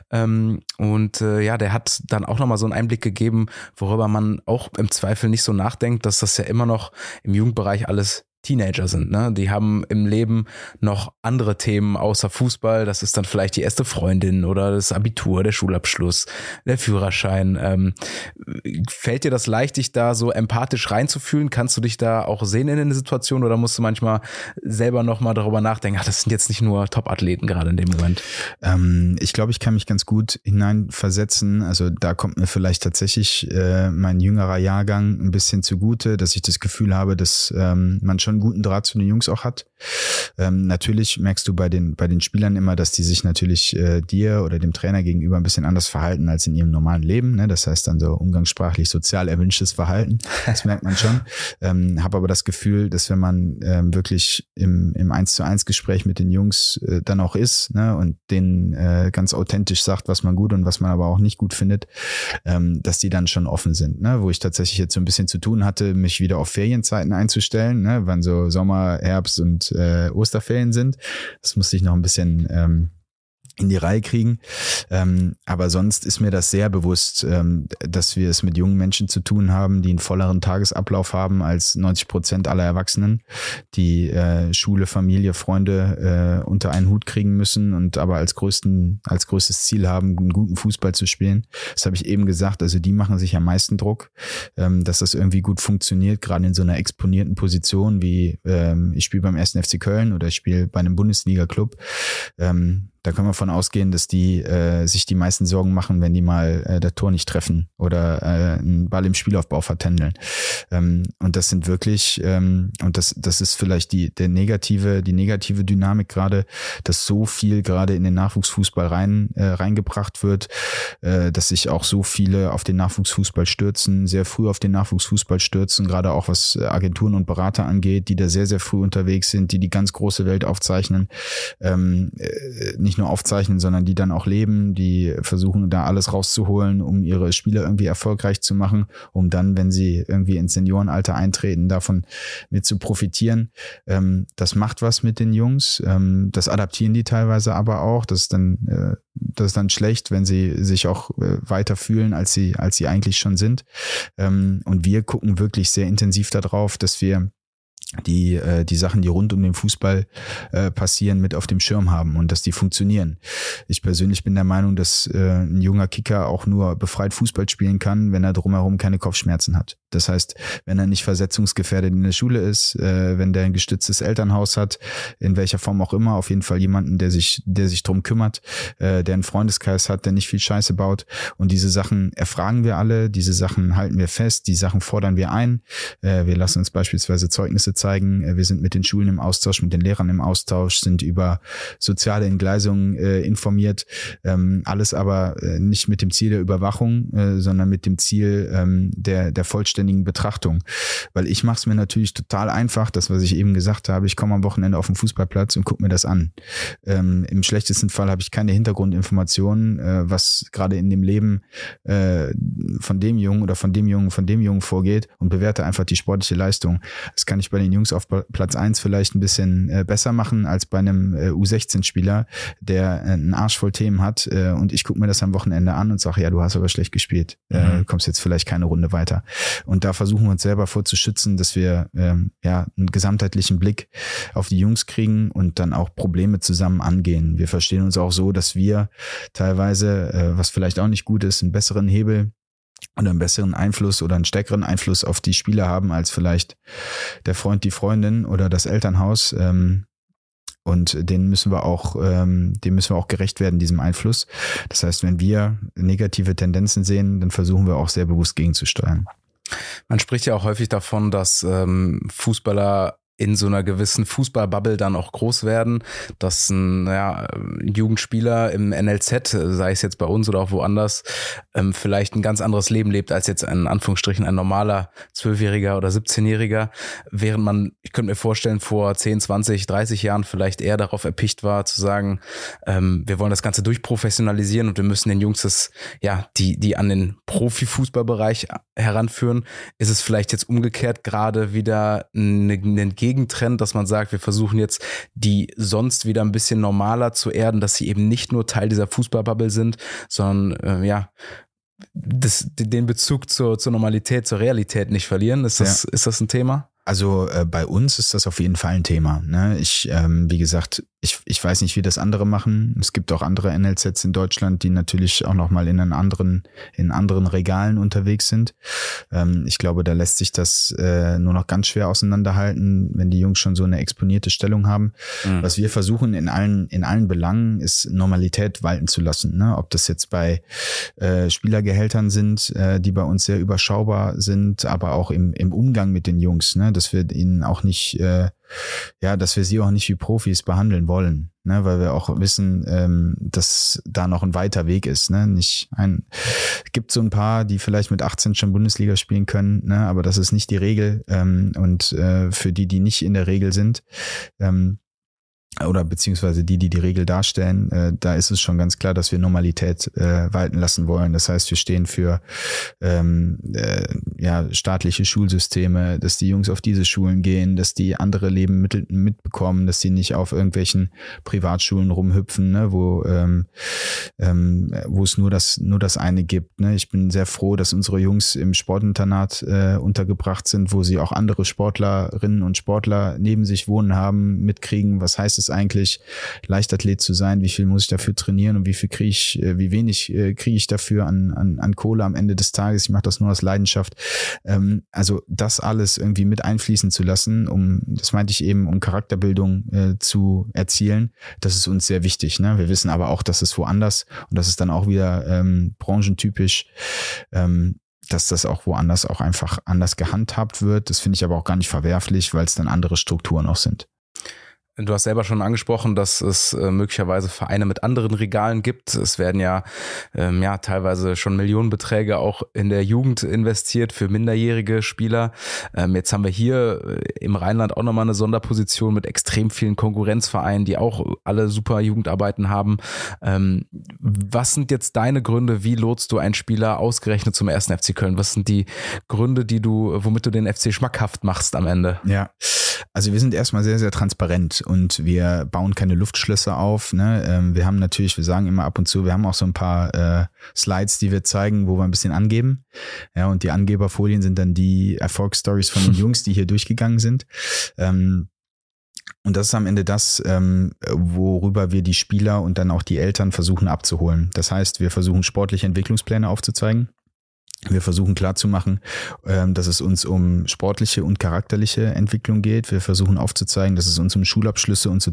Der hat dann auch nochmal so einen Einblick gegeben, worüber man auch im Zweifel nicht so nachdenkt, dass das ja immer noch im Jugendbereich alles Teenager sind, ne? Die haben im Leben noch andere Themen außer Fußball. Das ist dann vielleicht die erste Freundin oder das Abitur, der Schulabschluss, der Führerschein. Fällt dir das leicht, dich da so empathisch reinzufühlen? Kannst du dich da auch sehen in der Situation oder musst du manchmal selber nochmal darüber nachdenken, das sind jetzt nicht nur Top-Athleten gerade in dem Moment? Ich glaube, ich kann mich ganz gut hineinversetzen. Also da kommt mir vielleicht tatsächlich mein jüngerer Jahrgang ein bisschen zugute, dass ich das Gefühl habe, dass man schon einen guten Draht zu den Jungs auch hat. Natürlich merkst du bei den Spielern immer, dass die sich natürlich dir oder dem Trainer gegenüber ein bisschen anders verhalten als in ihrem normalen Leben. Ne? Das heißt dann so umgangssprachlich sozial erwünschtes Verhalten. Das merkt man schon. Habe aber das Gefühl, dass wenn man wirklich im 1:1 Gespräch mit den Jungs dann auch ist, ne, und denen ganz authentisch sagt, was man gut und was man aber auch nicht gut findet, dass die dann schon offen sind. Ne? Wo ich tatsächlich jetzt so ein bisschen zu tun hatte, mich wieder auf Ferienzeiten einzustellen, ne? Wann so Sommer, Herbst und Osterferien sind. Das musste ich noch ein bisschen in die Reihe kriegen. Aber sonst ist mir das sehr bewusst, dass wir es mit jungen Menschen zu tun haben, die einen volleren Tagesablauf haben als 90% aller Erwachsenen, die Schule, Familie, Freunde unter einen Hut kriegen müssen und aber als größtes Ziel haben, einen guten Fußball zu spielen. Das habe ich eben gesagt, also die machen sich am meisten Druck, dass das irgendwie gut funktioniert, gerade in so einer exponierten Position wie ich spiele beim 1. FC Köln oder ich spiele bei einem Bundesliga-Club. Da können wir von ausgehen, dass die sich die meisten Sorgen machen, wenn die mal das Tor nicht treffen oder einen Ball im Spielaufbau vertändeln. Und das sind wirklich, und das ist vielleicht die negative Dynamik gerade, dass so viel gerade in den Nachwuchsfußball reingebracht wird, dass sich auch so viele auf den Nachwuchsfußball stürzen, sehr früh auf den Nachwuchsfußball stürzen, gerade auch was Agenturen und Berater angeht, die da sehr, sehr früh unterwegs sind, die ganz große Welt aufzeichnen, nicht nur aufzeichnen, sondern die dann auch leben, die versuchen da alles rauszuholen, um ihre Spieler irgendwie erfolgreich zu machen, um dann, wenn sie irgendwie ins Seniorenalter eintreten, davon mit zu profitieren. Das macht was mit den Jungs, das adaptieren die teilweise aber auch, das ist dann schlecht, wenn sie sich auch weiter fühlen, als sie eigentlich schon sind. Und wir gucken wirklich sehr intensiv darauf, dass wir die Sachen, die rund um den Fußball passieren, mit auf dem Schirm haben und dass die funktionieren. Ich persönlich bin der Meinung, dass ein junger Kicker auch nur befreit Fußball spielen kann, wenn er drumherum keine Kopfschmerzen hat. Das heißt, wenn er nicht versetzungsgefährdet in der Schule ist, wenn der ein gestütztes Elternhaus hat, in welcher Form auch immer, auf jeden Fall jemanden, der sich drum kümmert, der einen Freundeskreis hat, der nicht viel Scheiße baut. Und diese Sachen erfragen wir alle, diese Sachen halten wir fest, die Sachen fordern wir ein. Wir lassen uns beispielsweise Zeugnisse zeigen. Wir sind mit den Schulen im Austausch, mit den Lehrern im Austausch, sind über soziale Entgleisungen informiert. Alles aber nicht mit dem Ziel der Überwachung, sondern mit dem Ziel der vollständigen Betrachtung. Weil ich mache es mir natürlich total einfach, das, was ich eben gesagt habe, ich komme am Wochenende auf den Fußballplatz und gucke mir das an. Im schlechtesten Fall habe ich keine Hintergrundinformationen, was gerade in dem Leben von dem Jungen oder von dem Jungen vorgeht und bewerte einfach die sportliche Leistung. Das kann ich bei den Jungs auf Platz 1 vielleicht ein bisschen besser machen als bei einem U16-Spieler, der einen Arsch voll Themen hat und ich gucke mir das am Wochenende an und sage, ja, du hast aber schlecht gespielt, kommst jetzt vielleicht keine Runde weiter. Und da versuchen wir uns selber vorzuschützen, dass wir einen gesamtheitlichen Blick auf die Jungs kriegen und dann auch Probleme zusammen angehen. Wir verstehen uns auch so, dass wir teilweise, was vielleicht auch nicht gut ist, einen besseren Hebel oder einen besseren Einfluss oder einen stärkeren Einfluss auf die Spieler haben als vielleicht der Freund, die Freundin oder das Elternhaus. Und denen müssen wir auch gerecht werden, diesem Einfluss. Das heißt, wenn wir negative Tendenzen sehen, dann versuchen wir auch sehr bewusst gegenzusteuern. Man spricht ja auch häufig davon, dass Fußballer in so einer gewissen Fußballbubble dann auch groß werden, dass ein Jugendspieler im NLZ, sei es jetzt bei uns oder auch woanders, vielleicht ein ganz anderes Leben lebt als jetzt in Anführungsstrichen ein normaler 12-Jähriger oder 17-Jähriger, während man, ich könnte mir vorstellen, vor 10, 20, 30 Jahren vielleicht eher darauf erpicht war, zu sagen, wir wollen das Ganze durchprofessionalisieren und wir müssen den Jungs die an den Profifußballbereich heranführen. Ist es vielleicht jetzt umgekehrt gerade wieder einen Gegentrend, dass man sagt, wir versuchen jetzt die sonst wieder ein bisschen normaler zu erden, dass sie eben nicht nur Teil dieser Fußballbubble sind, sondern den Bezug zur Normalität, zur Realität nicht verlieren. Ist das ein Thema? Also bei uns ist das auf jeden Fall ein Thema. Ne? Wie gesagt, ich weiß nicht, wie das andere machen. Es gibt auch andere NLZs in Deutschland, die natürlich auch nochmal in anderen Regalen unterwegs sind. Ich glaube, da lässt sich das nur noch ganz schwer auseinanderhalten, wenn die Jungs schon so eine exponierte Stellung haben. Mhm. Was wir versuchen in allen Belangen ist Normalität walten zu lassen. Ne? Ob das jetzt bei Spielergehältern sind, die bei uns sehr überschaubar sind, aber auch im Umgang mit den Jungs, ne? Dass wir ihnen auch nicht, dass wir sie auch nicht wie Profis behandeln wollen, ne? Weil wir auch wissen, dass da noch ein weiter Weg ist, ne? Gibt so ein paar, die vielleicht mit 18 schon Bundesliga spielen können, ne? Aber das ist nicht die Regel, und für die nicht in der Regel sind, oder beziehungsweise die Regel darstellen, da ist es schon ganz klar, dass wir Normalität walten lassen wollen. Das heißt, wir stehen für staatliche Schulsysteme, dass die Jungs auf diese Schulen gehen, dass die andere Lebensmittel mitbekommen, dass sie nicht auf irgendwelchen Privatschulen rumhüpfen, ne, wo es nur das eine gibt. Ne. Ich bin sehr froh, dass unsere Jungs im Sportinternat untergebracht sind, wo sie auch andere Sportlerinnen und Sportler neben sich wohnen haben, mitkriegen, was heißt es es eigentlich, Leichtathlet zu sein? Wie viel muss ich dafür trainieren und wie wenig kriege ich dafür an Kohle am Ende des Tages? Ich mache das nur aus Leidenschaft. Also das alles irgendwie mit einfließen zu lassen, das meinte ich eben, um Charakterbildung zu erzielen, das ist uns sehr wichtig. Ne? Wir wissen aber auch, dass es woanders, und das ist dann auch wieder branchentypisch, dass das auch woanders auch einfach anders gehandhabt wird. Das finde ich aber auch gar nicht verwerflich, weil es dann andere Strukturen auch sind. Du hast selber schon angesprochen, dass es möglicherweise Vereine mit anderen Regalen gibt. Es werden ja teilweise schon Millionenbeträge auch in der Jugend investiert für minderjährige Spieler. Jetzt haben wir hier im Rheinland auch nochmal eine Sonderposition mit extrem vielen Konkurrenzvereinen, die auch alle super Jugendarbeiten haben. Was sind jetzt deine Gründe? Wie lotst du einen Spieler ausgerechnet zum 1. FC Köln? Was sind die Gründe, womit du den FC schmackhaft machst am Ende? Ja, also wir sind erstmal sehr, sehr transparent und wir bauen keine Luftschlösser auf. Ne? Wir haben natürlich, wir sagen immer ab und zu, wir haben auch so ein paar Slides, die wir zeigen, wo wir ein bisschen angeben. Ja, und die Angeberfolien sind dann die Erfolgsstories von den Jungs, die hier durchgegangen sind. Und das ist am Ende das, worüber wir die Spieler und dann auch die Eltern versuchen abzuholen. Das heißt, wir versuchen sportliche Entwicklungspläne aufzuzeigen. Wir versuchen klarzumachen, dass es uns um sportliche und charakterliche Entwicklung geht. Wir versuchen aufzuzeigen, dass es uns um Schulabschlüsse und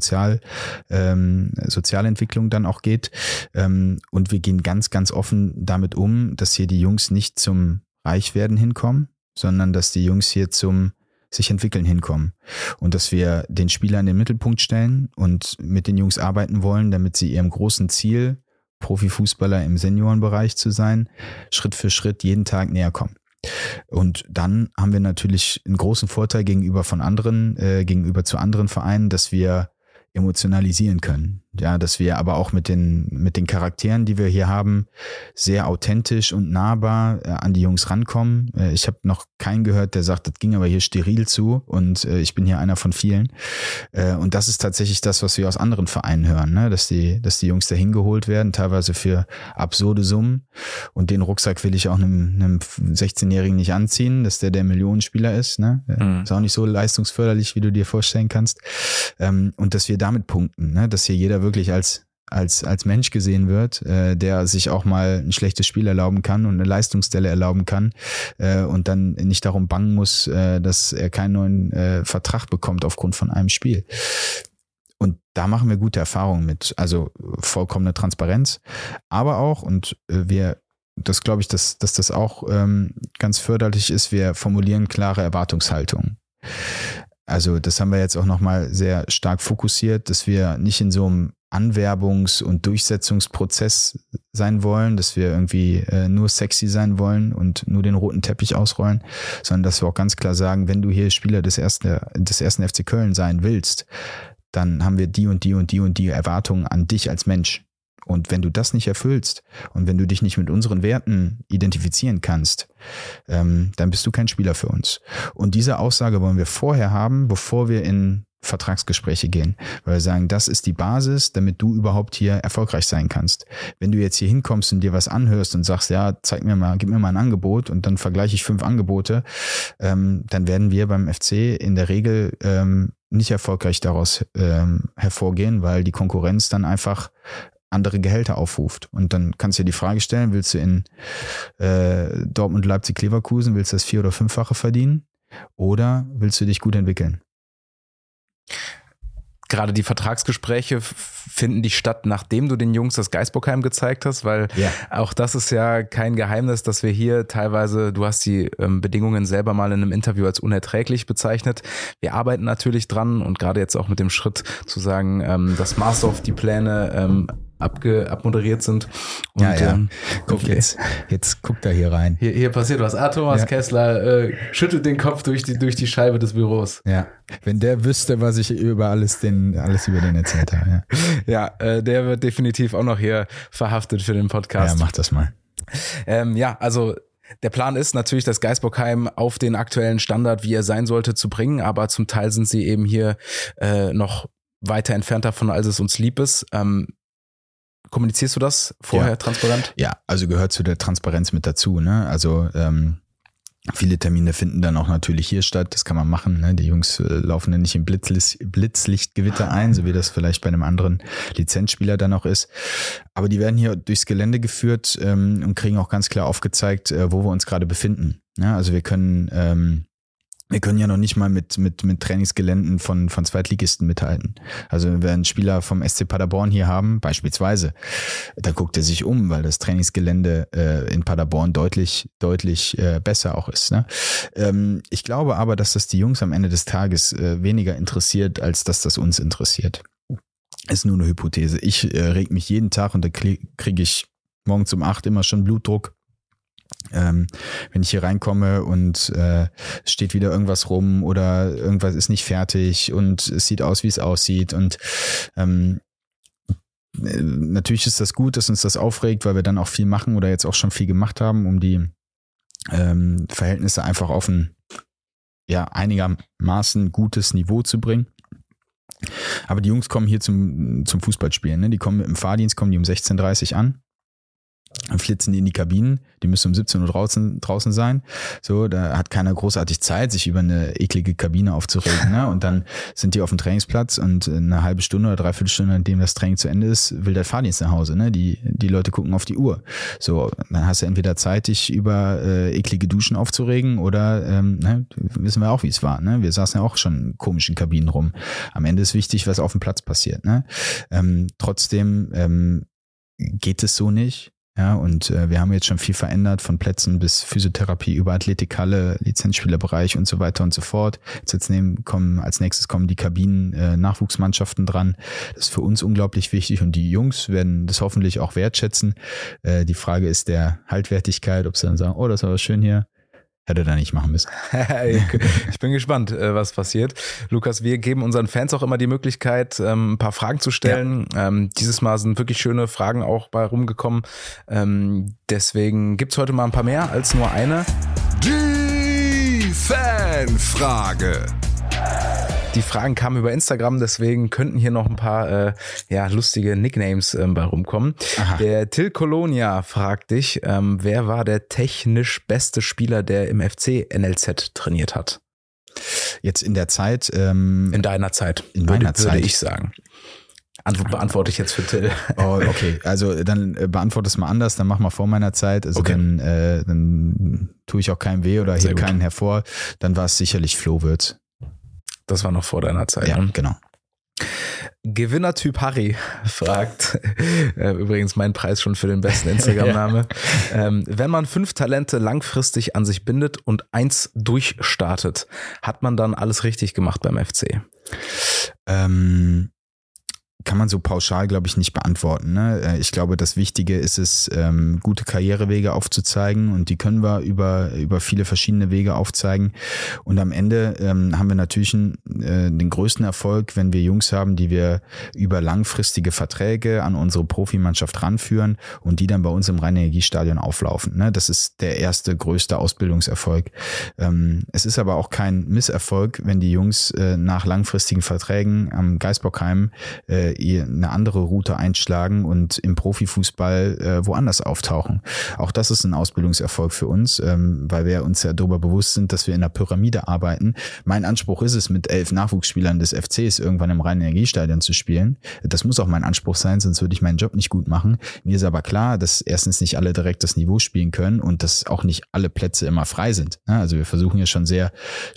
Sozialentwicklung dann auch geht. Und wir gehen ganz, ganz offen damit um, dass hier die Jungs nicht zum Reichwerden hinkommen, sondern dass die Jungs hier zum sich entwickeln hinkommen. Und dass wir den Spieler in den Mittelpunkt stellen und mit den Jungs arbeiten wollen, damit sie ihrem großen Ziel, Profifußballer im Seniorenbereich zu sein, Schritt für Schritt jeden Tag näher kommen. Und dann haben wir natürlich einen großen Vorteil gegenüber zu anderen Vereinen, dass wir emotionalisieren können. Ja, dass wir aber auch mit den Charakteren, die wir hier haben, sehr authentisch und nahbar an die Jungs rankommen. Ich habe noch keinen gehört, der sagt, das ging aber hier steril zu und ich bin hier einer von vielen. Und das ist tatsächlich das, was wir aus anderen Vereinen hören, ne? Dass die Jungs da hingeholt werden, teilweise für absurde Summen. Und den Rucksack will ich auch einem 16-Jährigen nicht anziehen, dass der Millionenspieler ist. Ne? Ist auch nicht so leistungsförderlich, wie du dir vorstellen kannst. Und dass wir damit punkten, ne? Dass hier jeder wirklich als Mensch gesehen wird, der sich auch mal ein schlechtes Spiel erlauben kann und eine Leistungsdelle erlauben kann und dann nicht darum bangen muss, dass er keinen neuen Vertrag bekommt aufgrund von einem Spiel. Und da machen wir gute Erfahrungen mit, also vollkommene Transparenz, aber auch, und das glaube ich, dass das auch ganz förderlich ist, wir formulieren klare Erwartungshaltungen. Also das haben wir jetzt auch nochmal sehr stark fokussiert, dass wir nicht in so einem Anwerbungs- und Durchsetzungsprozess sein wollen, dass wir irgendwie nur sexy sein wollen und nur den roten Teppich ausrollen, sondern dass wir auch ganz klar sagen, wenn du hier Spieler des ersten FC Köln sein willst, dann haben wir die und die und die und die Erwartungen an dich als Mensch. Und wenn du das nicht erfüllst und wenn du dich nicht mit unseren Werten identifizieren kannst, dann bist du kein Spieler für uns. Und diese Aussage wollen wir vorher haben, bevor wir in Vertragsgespräche gehen, weil wir sagen, das ist die Basis, damit du überhaupt hier erfolgreich sein kannst. Wenn du jetzt hier hinkommst und dir was anhörst und sagst, ja, gib mir mal ein Angebot und dann vergleiche ich 5 Angebote, dann werden wir beim FC in der Regel nicht erfolgreich daraus hervorgehen, weil die Konkurrenz dann einfach andere Gehälter aufruft. Und dann kannst du dir die Frage stellen, willst du in Dortmund, Leipzig, Leverkusen, willst du das 4- oder 5-fache verdienen oder willst du dich gut entwickeln? Gerade die Vertragsgespräche finden die statt, nachdem du den Jungs das Geisbockheim gezeigt hast, weil auch das ist ja kein Geheimnis, dass wir hier teilweise, du hast die Bedingungen selber mal in einem Interview als unerträglich bezeichnet. Wir arbeiten natürlich dran und gerade jetzt auch mit dem Schritt zu sagen, dass Master of die Pläne abmoderiert sind. Und, Guck, jetzt guckt er hier rein. Hier passiert was. Thomas Kessler schüttelt den Kopf durch die Scheibe des Büros. Ja, wenn der wüsste, was ich über alles über den erzählt habe. Ja, der wird definitiv auch noch hier verhaftet für den Podcast. Ja, mach das mal. Also der Plan ist natürlich, das Geisbockheim auf den aktuellen Standard, wie er sein sollte, zu bringen, aber zum Teil sind sie eben hier noch weiter entfernt davon, als es uns lieb ist. Kommunizierst du das vorher transparent? Ja, also gehört zu der Transparenz mit dazu. Ne? Also Viele Termine finden dann auch natürlich hier statt. Das kann man machen. Ne? Die Jungs laufen dann nicht im Blitzlichtgewitter ein, so wie das vielleicht bei einem anderen Lizenzspieler dann auch ist. Aber die werden hier durchs Gelände geführt und kriegen auch ganz klar aufgezeigt, wo wir uns gerade befinden. Ja, also wir können ja noch nicht mal mit Trainingsgeländen von Zweitligisten mithalten. Also wenn wir einen Spieler vom SC Paderborn hier haben, beispielsweise, dann guckt er sich um, weil das Trainingsgelände in Paderborn deutlich besser auch ist. Ne? Ich glaube aber, dass das die Jungs am Ende des Tages weniger interessiert, als dass das uns interessiert. Ist nur eine Hypothese. Ich reg mich jeden Tag und da kriege ich morgens um 8 immer schon Blutdruck. Wenn ich hier reinkomme und es steht wieder irgendwas rum oder irgendwas ist nicht fertig und es sieht aus, wie es aussieht und natürlich ist das gut, dass uns das aufregt, weil wir dann auch viel machen oder jetzt auch schon viel gemacht haben, um die Verhältnisse einfach auf ein einigermaßen gutes Niveau zu bringen. Aber die Jungs kommen hier zum Fußballspielen, ne? Die kommen mit dem Fahrdienst, kommen die um 16:30 Uhr an. Dann flitzen die in die Kabinen, die müssen um 17 Uhr draußen sein. So, da hat keiner großartig Zeit, sich über eine eklige Kabine aufzuregen. Ne? Und dann sind die auf dem Trainingsplatz und eine halbe Stunde oder dreiviertel Stunde, nachdem das Training zu Ende ist, will der Fahrdienst nach Hause. Ne? Die Leute gucken auf die Uhr. So, dann hast du entweder Zeit, dich über eklige Duschen aufzuregen oder wissen wir auch, wie es war. Ne? Wir saßen ja auch schon in komischen Kabinen rum. Am Ende ist wichtig, was auf dem Platz passiert. Ne? Trotzdem geht es so nicht. Ja, und wir haben jetzt schon viel verändert, von Plätzen bis Physiotherapie über Athletikhalle, Lizenzspielerbereich und so weiter und so fort. Als nächstes kommen die Kabinen, Nachwuchsmannschaften dran. Das ist für uns unglaublich wichtig und die Jungs werden das hoffentlich auch wertschätzen. Die Frage ist der Haltwertigkeit, ob sie dann sagen, oh, das war aber schön hier. Hätte da nicht machen müssen. Ich bin gespannt, was passiert. Lukas, wir geben unseren Fans auch immer die Möglichkeit, ein paar Fragen zu stellen. Ja. Dieses Mal sind wirklich schöne Fragen auch bei rumgekommen. Deswegen gibt's heute mal ein paar mehr als nur eine. Die Fanfrage. Die Fragen kamen über Instagram, deswegen könnten hier noch ein paar lustige Nicknames bei rumkommen. Aha. Der Till Colonia fragt dich, wer war der technisch beste Spieler, der im FC NLZ trainiert hat? Jetzt in der Zeit? In deiner Zeit. In meiner Zeit. Würde ich sagen. Beantworte ich jetzt für Till. Oh, okay. Also dann beantworte es mal anders, dann mach mal vor meiner Zeit. Also okay. Dann tue ich auch keinem weh oder hebe keinen hervor. Dann war es sicherlich Flo Wirtz. Das war noch vor deiner Zeit. Ja, ne? Genau. Gewinnertyp Harry fragt, übrigens mein Preis schon für den besten Instagram-Name, wenn man 5 Talente langfristig an sich bindet und 1 durchstartet, hat man dann alles richtig gemacht beim FC? Kann man so pauschal, glaube ich, nicht beantworten. Ne? Ich glaube, das Wichtige ist es, gute Karrierewege aufzuzeigen und die können wir über viele verschiedene Wege aufzeigen. Und am Ende haben wir natürlich den größten Erfolg, wenn wir Jungs haben, die wir über langfristige Verträge an unsere Profimannschaft ranführen und die dann bei uns im Rhein-Energie-Stadion auflaufen. Ne? Das ist der erste, größte Ausbildungserfolg. Es ist aber auch kein Misserfolg, wenn die Jungs nach langfristigen Verträgen am Geisbockheim eine andere Route einschlagen und im Profifußball woanders auftauchen. Auch das ist ein Ausbildungserfolg für uns, weil wir uns ja darüber bewusst sind, dass wir in einer Pyramide arbeiten. Mein Anspruch ist es, mit 11 Nachwuchsspielern des FCs irgendwann im Rhein-Energie-Stadion zu spielen. Das muss auch mein Anspruch sein, sonst würde ich meinen Job nicht gut machen. Mir ist aber klar, dass erstens nicht alle direkt das Niveau spielen können und dass auch nicht alle Plätze immer frei sind. Also wir versuchen ja schon sehr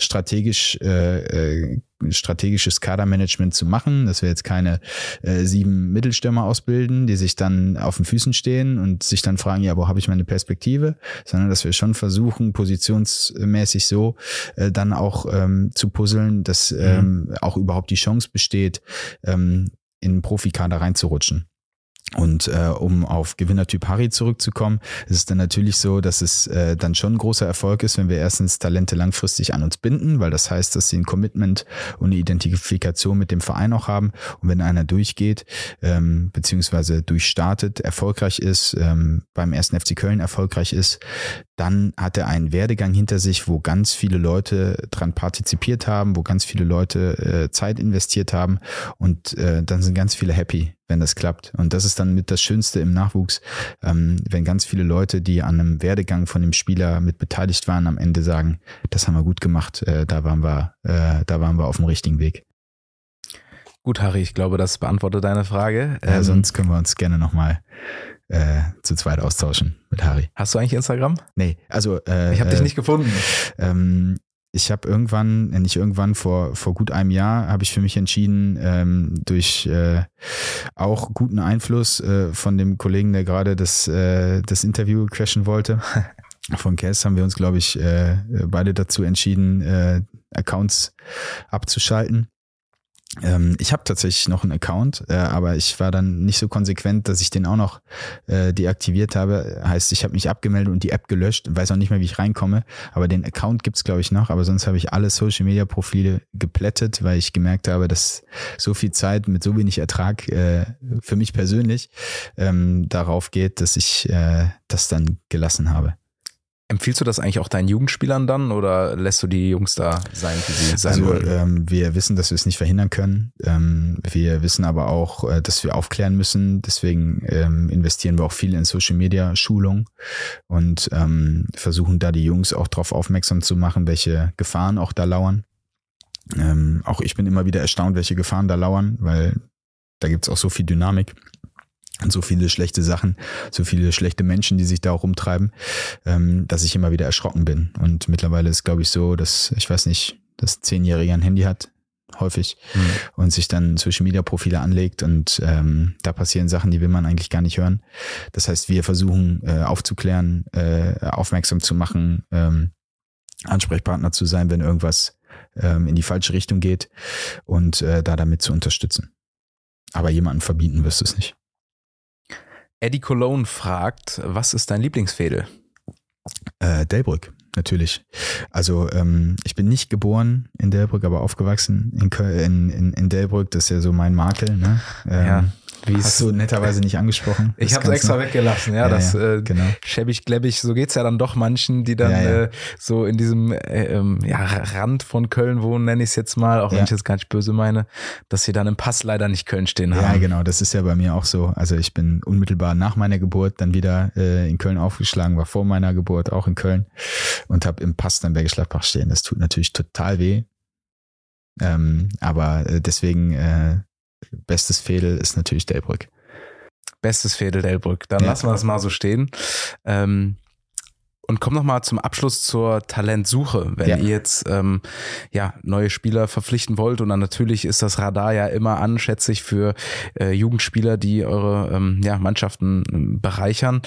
strategisches Kadermanagement zu machen, dass wir jetzt keine 7 Mittelstürmer ausbilden, die sich dann auf den Füßen stehen und sich dann fragen, ja, wo habe ich meine Perspektive, sondern dass wir schon versuchen, positionsmäßig so dann auch zu puzzeln, dass auch überhaupt die Chance besteht, in einen Profikader reinzurutschen. Und um auf Gewinnertyp Harry zurückzukommen, ist es dann natürlich so, dass es dann schon ein großer Erfolg ist, wenn wir erstens Talente langfristig an uns binden, weil das heißt, dass sie ein Commitment und eine Identifikation mit dem Verein auch haben. Und wenn einer durchgeht, beziehungsweise durchstartet, erfolgreich ist, beim 1. FC Köln erfolgreich ist, dann hat er einen Werdegang hinter sich, wo ganz viele Leute dran partizipiert haben, wo ganz viele Leute Zeit investiert haben und dann sind ganz viele happy, wenn das klappt. Und das ist dann mit das Schönste im Nachwuchs, wenn ganz viele Leute, die an einem Werdegang von dem Spieler mit beteiligt waren, am Ende sagen, das haben wir gut gemacht, da waren wir auf dem richtigen Weg. Gut, Harry, ich glaube, das beantwortet deine Frage. Sonst können wir uns gerne nochmal zu zweit austauschen mit Harry. Hast du eigentlich Instagram? Nee, also ich habe dich nicht gefunden. Ich habe vor gut einem Jahr habe ich für mich entschieden, durch auch guten Einfluss von dem Kollegen, der gerade das Interview crashen wollte, von Cass, haben wir uns, glaube ich, beide dazu entschieden, Accounts abzuschalten. Ich habe tatsächlich noch einen Account, aber ich war dann nicht so konsequent, dass ich den auch noch deaktiviert habe. Heißt, ich habe mich abgemeldet und die App gelöscht. Weiß auch nicht mehr, wie ich reinkomme. Aber den Account gibt's, glaube ich, noch. Aber sonst habe ich alle Social-Media-Profile geplättet, weil ich gemerkt habe, dass so viel Zeit mit so wenig Ertrag für mich persönlich darauf geht, dass ich das dann gelassen habe. Empfiehlst du das eigentlich auch deinen Jugendspielern dann oder lässt du die Jungs da sein, wie sie sein wollen? Wir wissen, dass wir es nicht verhindern können. Wir wissen aber auch, dass wir aufklären müssen. Deswegen investieren wir auch viel in Social-Media-Schulung und versuchen da die Jungs auch darauf aufmerksam zu machen, welche Gefahren auch da lauern. Auch ich bin immer wieder erstaunt, welche Gefahren da lauern, weil da gibt's auch so viel Dynamik. Und so viele schlechte Sachen, so viele schlechte Menschen, die sich da auch rumtreiben, dass ich immer wieder erschrocken bin. Und mittlerweile ist, glaube ich, so, dass, ich weiß nicht, dass 10-Jähriger ein Handy hat, häufig, und sich dann Social-Media-Profile anlegt und da passieren Sachen, die will man eigentlich gar nicht hören. Das heißt, wir versuchen aufzuklären, aufmerksam zu machen, Ansprechpartner zu sein, wenn irgendwas in die falsche Richtung geht und damit zu unterstützen. Aber jemanden verbieten wirst du es nicht. Eddie Cologne fragt, was ist dein Lieblingsfädel? Delbrück, natürlich. Also ich bin nicht geboren in Delbrück, aber aufgewachsen in Delbrück. Das ist ja so mein Makel. Ne? Hast du netterweise nicht angesprochen. Ich habe es extra weggelassen. Ja, genau. Schäbig-gläbbig, so geht's ja dann doch manchen, die dann so in diesem Rand von Köln wohnen, nenne ich es jetzt mal, auch wenn ich jetzt gar nicht böse meine, dass sie dann im Pass leider nicht Köln stehen haben. Ja, genau, das ist ja bei mir auch so. Also ich bin unmittelbar nach meiner Geburt dann wieder in Köln aufgeschlagen, war vor meiner Geburt auch in Köln und habe im Pass dann Bergisch Gladbach stehen. Das tut natürlich total weh. Aber deswegen bestes Fädel ist natürlich Delbrück. Bestes Fädel Delbrück. Dann lassen wir das mal so stehen. Und kommen nochmal zum Abschluss zur Talentsuche. Wenn ihr jetzt neue Spieler verpflichten wollt, und dann natürlich ist das Radar ja immer an, schätze ich, für Jugendspieler, die eure Mannschaften bereichern.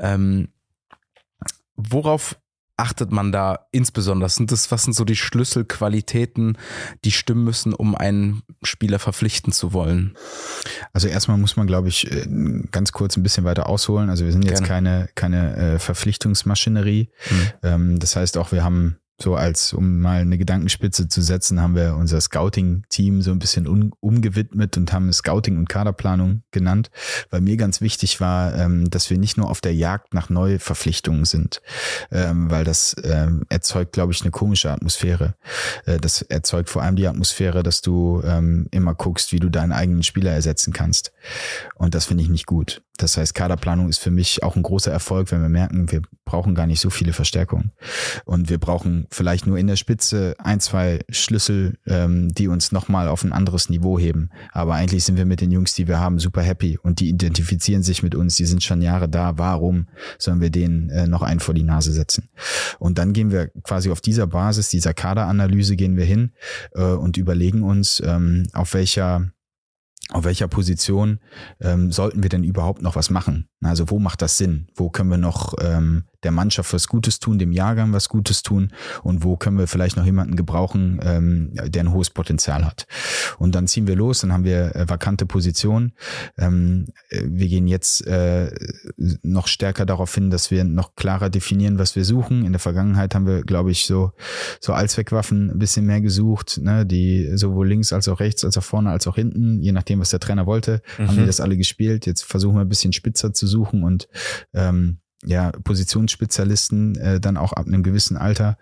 Worauf achtet man da insbesondere? Was sind so die Schlüsselqualitäten, die stimmen müssen, um einen Spieler verpflichten zu wollen? Also erstmal muss man, glaube ich, ganz kurz ein bisschen weiter ausholen. Also wir sind jetzt keine Verpflichtungsmaschinerie. Das heißt auch, wir haben um mal eine Gedankenspitze zu setzen, haben wir unser Scouting-Team so ein bisschen umgewidmet und haben Scouting und Kaderplanung genannt, weil mir ganz wichtig war, dass wir nicht nur auf der Jagd nach Neuverpflichtungen sind, weil das erzeugt, glaube ich, eine komische Atmosphäre. Das erzeugt vor allem die Atmosphäre, dass du immer guckst, wie du deinen eigenen Spieler ersetzen kannst. Und das finde ich nicht gut. Das heißt, Kaderplanung ist für mich auch ein großer Erfolg, wenn wir merken, wir brauchen gar nicht so viele Verstärkungen. Und wir brauchen vielleicht nur in der Spitze 1-2 Schlüssel, die uns nochmal auf ein anderes Niveau heben. Aber eigentlich sind wir mit den Jungs, die wir haben, super happy. Und die identifizieren sich mit uns, die sind schon Jahre da. Warum sollen wir denen noch einen vor die Nase setzen? Und dann gehen wir quasi auf dieser Basis, dieser Kaderanalyse gehen wir hin und überlegen uns, auf welcher Position sollten wir denn überhaupt noch was machen? Also wo macht das Sinn? Wo können wir noch der Mannschaft was Gutes tun, dem Jahrgang was Gutes tun und wo können wir vielleicht noch jemanden gebrauchen, der ein hohes Potenzial hat? Und dann ziehen wir los, dann haben wir vakante Positionen. Wir gehen jetzt noch stärker darauf hin, dass wir noch klarer definieren, was wir suchen. In der Vergangenheit haben wir, glaube ich, so Allzweckwaffen ein bisschen mehr gesucht, ne, die sowohl links als auch rechts, als auch vorne, als auch hinten, je nachdem, was der Trainer wollte, haben wir das alle gespielt. Jetzt versuchen wir ein bisschen spitzer zu suchen und Positionsspezialisten dann auch ab einem gewissen Alter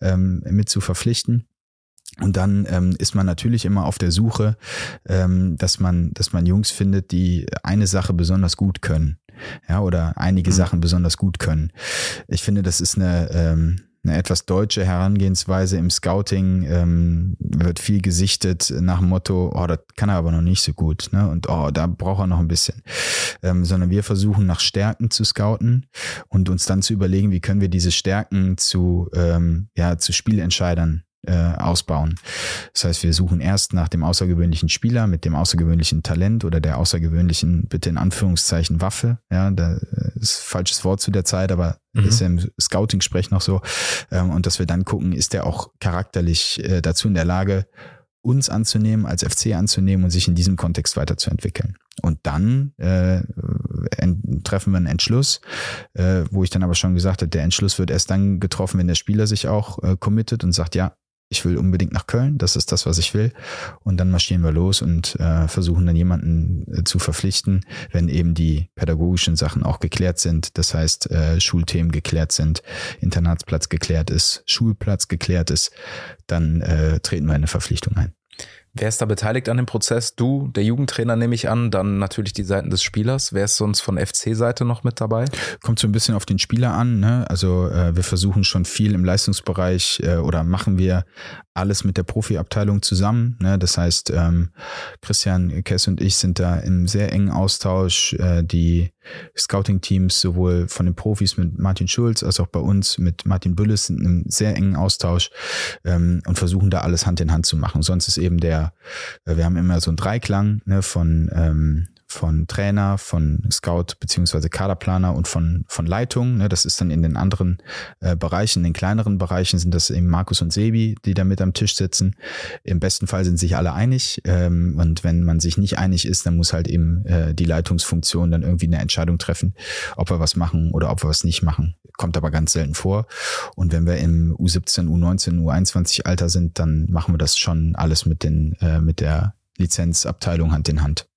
mit zu verpflichten. Und dann ist man natürlich immer auf der Suche, dass man Jungs findet, die eine Sache besonders gut können, ja, oder einige Sachen besonders gut können. Ich finde, das ist eine etwas deutsche Herangehensweise im Scouting. Wird viel gesichtet nach dem Motto, das kann er aber noch nicht so gut, ne? Und da braucht er noch ein bisschen. Sondern wir versuchen nach Stärken zu scouten und uns dann zu überlegen, wie können wir diese Stärken zu Spielentscheidern ausbauen. Das heißt, wir suchen erst nach dem außergewöhnlichen Spieler mit dem außergewöhnlichen Talent oder der außergewöhnlichen, bitte in Anführungszeichen, Waffe. Ja, da ist ein falsches Wort zu der Zeit, aber ist ja im Scouting-Sprech noch so. Und dass wir dann gucken, ist der auch charakterlich dazu in der Lage, uns anzunehmen, als FC anzunehmen und sich in diesem Kontext weiterzuentwickeln. Und dann treffen wir einen Entschluss, wo ich dann aber schon gesagt habe, der Entschluss wird erst dann getroffen, wenn der Spieler sich auch committet und sagt, ja, ich will unbedingt nach Köln, das ist das, was ich will. Und dann marschieren wir los und versuchen dann jemanden zu verpflichten, wenn eben die pädagogischen Sachen auch geklärt sind. Das heißt, Schulthemen geklärt sind, Internatsplatz geklärt ist, Schulplatz geklärt ist, dann treten wir eine Verpflichtung ein. Wer ist da beteiligt an dem Prozess? Du, der Jugendtrainer, nehme ich an, dann natürlich die Seiten des Spielers. Wer ist sonst von FC-Seite noch mit dabei? Kommt so ein bisschen auf den Spieler an, ne? Also wir versuchen schon viel im Leistungsbereich oder machen wir alles mit der Profiabteilung zusammen, ne? Das heißt, Christian Kess und ich sind da im sehr engen Austausch. Die Scouting-Teams sowohl von den Profis mit Martin Schulz als auch bei uns mit Martin Bülles sind in einem sehr engen Austausch und versuchen da alles Hand in Hand zu machen. Sonst ist eben wir haben immer so einen Dreiklang, ne, von Trainer, von Scout beziehungsweise Kaderplaner und von Leitung. Ne, das ist dann in den anderen Bereichen, in den kleineren Bereichen sind das eben Markus und Sebi, die da mit am Tisch sitzen. Im besten Fall sind sich alle einig und wenn man sich nicht einig ist, dann muss halt eben die Leitungsfunktion dann irgendwie eine Entscheidung treffen, ob wir was machen oder ob wir was nicht machen. Kommt aber ganz selten vor. Und wenn wir im U17, U19, U21 Alter sind, dann machen wir das schon alles mit der Lizenzabteilung Hand in Hand.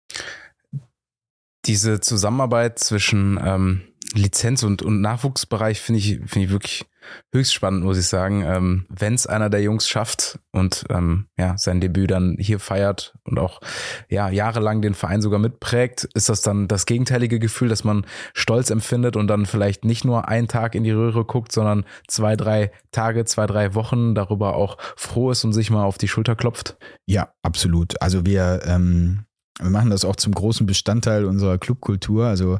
Diese Zusammenarbeit zwischen Lizenz- und Nachwuchsbereich finde ich wirklich höchst spannend, muss ich sagen. Wenn es einer der Jungs schafft und sein Debüt dann hier feiert und auch jahrelang den Verein sogar mitprägt, ist das dann das gegenteilige Gefühl, dass man Stolz empfindet und dann vielleicht nicht nur einen Tag in die Röhre guckt, sondern 2-3 Tage, 2-3 Wochen darüber auch froh ist und sich mal auf die Schulter klopft? Ja, absolut. Also wir machen das auch zum großen Bestandteil unserer Clubkultur. Also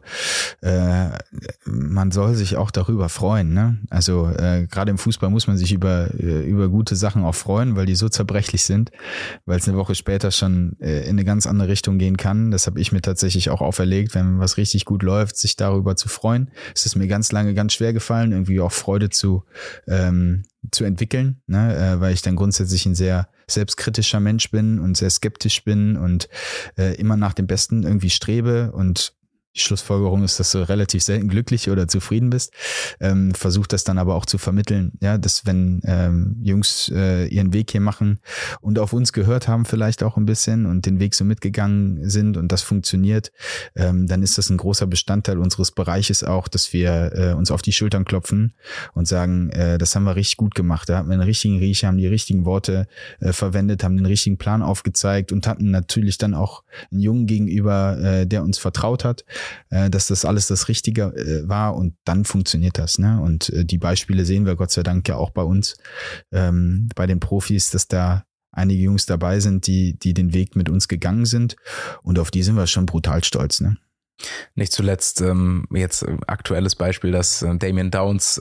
man soll sich auch darüber freuen, ne? Also gerade im Fußball muss man sich über gute Sachen auch freuen, weil die so zerbrechlich sind, weil es eine Woche später schon in eine ganz andere Richtung gehen kann. Das habe ich mir tatsächlich auch auferlegt, wenn was richtig gut läuft, sich darüber zu freuen. Es ist mir ganz lange ganz schwer gefallen, irgendwie auch Freude zu entwickeln, ne? Weil ich dann grundsätzlich ein sehr selbstkritischer Mensch bin und sehr skeptisch bin und immer nach dem Besten irgendwie strebe und die Schlussfolgerung ist, dass du relativ selten glücklich oder zufrieden bist. Versuch das dann aber auch zu vermitteln, ja, dass wenn Jungs ihren Weg hier machen und auf uns gehört haben vielleicht auch ein bisschen und den Weg so mitgegangen sind und das funktioniert, dann ist das ein großer Bestandteil unseres Bereiches auch, dass wir uns auf die Schultern klopfen und sagen, das haben wir richtig gut gemacht. Da hatten wir einen richtigen Riecher, haben die richtigen Worte verwendet, haben den richtigen Plan aufgezeigt und hatten natürlich dann auch einen Jungen gegenüber, der uns vertraut hat, dass das alles das Richtige war und dann funktioniert das, ne? Und die Beispiele sehen wir Gott sei Dank ja auch bei uns, bei den Profis, dass da einige Jungs dabei sind, die den Weg mit uns gegangen sind und auf die sind wir schon brutal stolz, ne? Nicht zuletzt jetzt aktuelles Beispiel, dass Damien Downs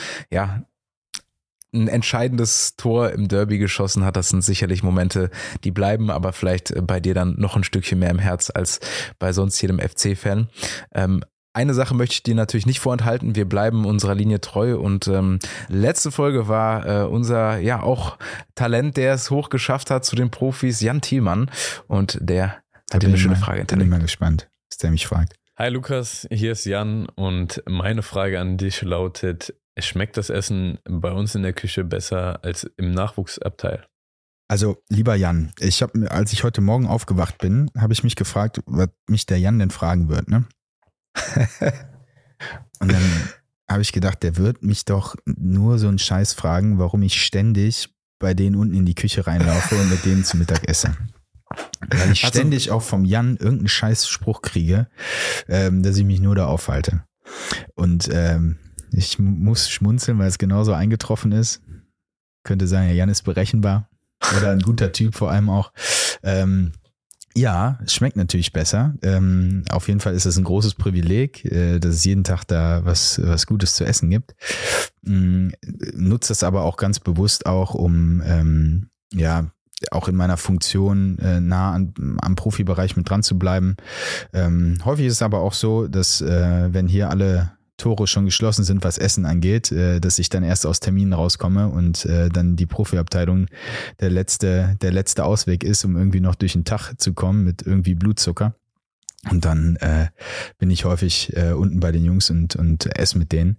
ein entscheidendes Tor im Derby geschossen hat. Das sind sicherlich Momente, die bleiben, aber vielleicht bei dir dann noch ein Stückchen mehr im Herz als bei sonst jedem FC-Fan. Eine Sache möchte ich dir natürlich nicht vorenthalten. Wir bleiben unserer Linie treu und letzte Folge war unser auch Talent, der es hoch geschafft hat zu den Profis, Jan Thielmann, und der hat dir eine schöne Frage hinterlegt. Bin ich mal gespannt, was der mich fragt. Hi Lukas, hier ist Jan und meine Frage an dich lautet: Schmeckt das Essen bei uns in der Küche besser als im Nachwuchsabteil? Also, lieber Jan, als ich heute Morgen aufgewacht bin, habe ich mich gefragt, was mich der Jan denn fragen wird, ne? Und dann habe ich gedacht, der wird mich doch nur so einen Scheiß fragen, warum ich ständig bei denen unten in die Küche reinlaufe und mit denen zu Mittag esse. Weil ich ständig auch vom Jan irgendeinen Scheißspruch kriege, dass ich mich nur da aufhalte. Und ich muss schmunzeln, weil es genauso eingetroffen ist. Könnte sagen, ja, Jan ist berechenbar oder ein guter Typ vor allem auch. Ja, es schmeckt natürlich besser. Auf jeden Fall ist es ein großes Privileg, dass es jeden Tag da was Gutes zu essen gibt. Nutze das aber auch ganz bewusst auch, um auch in meiner Funktion nah am Profibereich mit dran zu bleiben. Häufig ist es aber auch so, dass wenn hier alle Tore schon geschlossen sind, was Essen angeht, dass ich dann erst aus Terminen rauskomme und dann die Profiabteilung der letzte Ausweg ist, um irgendwie noch durch den Tag zu kommen mit irgendwie Blutzucker. Und dann bin ich häufig unten bei den Jungs und esse mit denen.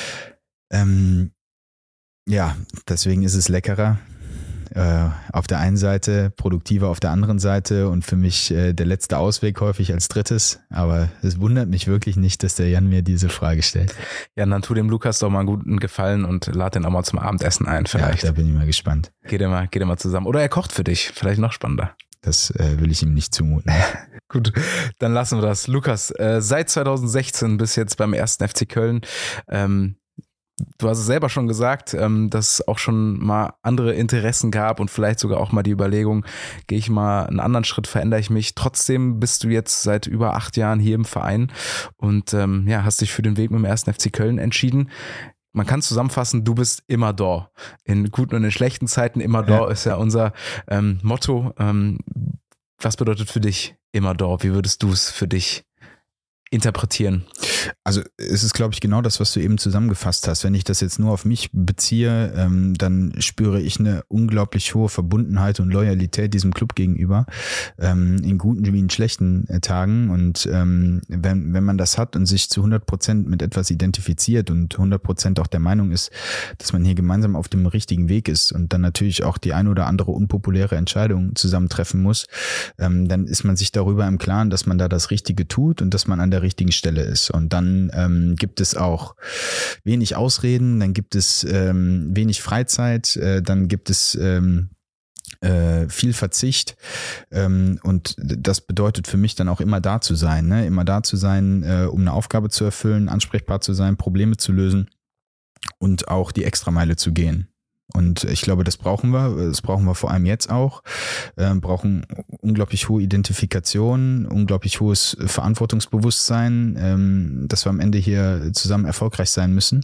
Deswegen ist es leckerer. Auf der einen Seite, produktiver auf der anderen Seite und für mich der letzte Ausweg häufig als drittes. Aber es wundert mich wirklich nicht, dass der Jan mir diese Frage stellt. Ja, dann tu dem Lukas doch mal einen guten Gefallen und lad den auch mal zum Abendessen ein vielleicht. Ja, da bin ich mal gespannt. Geht ihr mal zusammen. Oder er kocht für dich, vielleicht noch spannender. Das will ich ihm nicht zumuten. Gut, dann lassen wir das. Lukas, seit 2016 bis jetzt beim 1. FC Köln, du hast es selber schon gesagt, dass es auch schon mal andere Interessen gab und vielleicht sogar auch mal die Überlegung, gehe ich mal einen anderen Schritt, verändere ich mich. Trotzdem bist du jetzt seit über 8 Jahren hier im Verein und hast dich für den Weg mit dem 1. FC Köln entschieden. Man kann zusammenfassen, du bist immer da. In guten und in schlechten Zeiten immer da ist ja unser Motto. Was bedeutet für dich immer da? Wie würdest du es für dich interpretieren? Also es ist, glaube ich, genau das, was du eben zusammengefasst hast. Wenn ich das jetzt nur auf mich beziehe, dann spüre ich eine unglaublich hohe Verbundenheit und Loyalität diesem Club gegenüber, in guten wie in schlechten Tagen. Und wenn man das hat und sich zu 100% mit etwas identifiziert und 100% auch der Meinung ist, dass man hier gemeinsam auf dem richtigen Weg ist und dann natürlich auch die ein oder andere unpopuläre Entscheidung zusammentreffen muss, dann ist man sich darüber im Klaren, dass man da das Richtige tut und dass man an der richtigen Stelle ist. Und dann gibt es auch wenig Ausreden, dann gibt es wenig Freizeit, dann gibt es viel Verzicht und das bedeutet für mich dann auch immer da zu sein, ne? Immer da zu sein, um eine Aufgabe zu erfüllen, ansprechbar zu sein, Probleme zu lösen und auch die Extrameile zu gehen. Und ich glaube, das brauchen wir vor allem jetzt auch, brauchen unglaublich hohe Identifikation, unglaublich hohes Verantwortungsbewusstsein, dass wir am Ende hier zusammen erfolgreich sein müssen.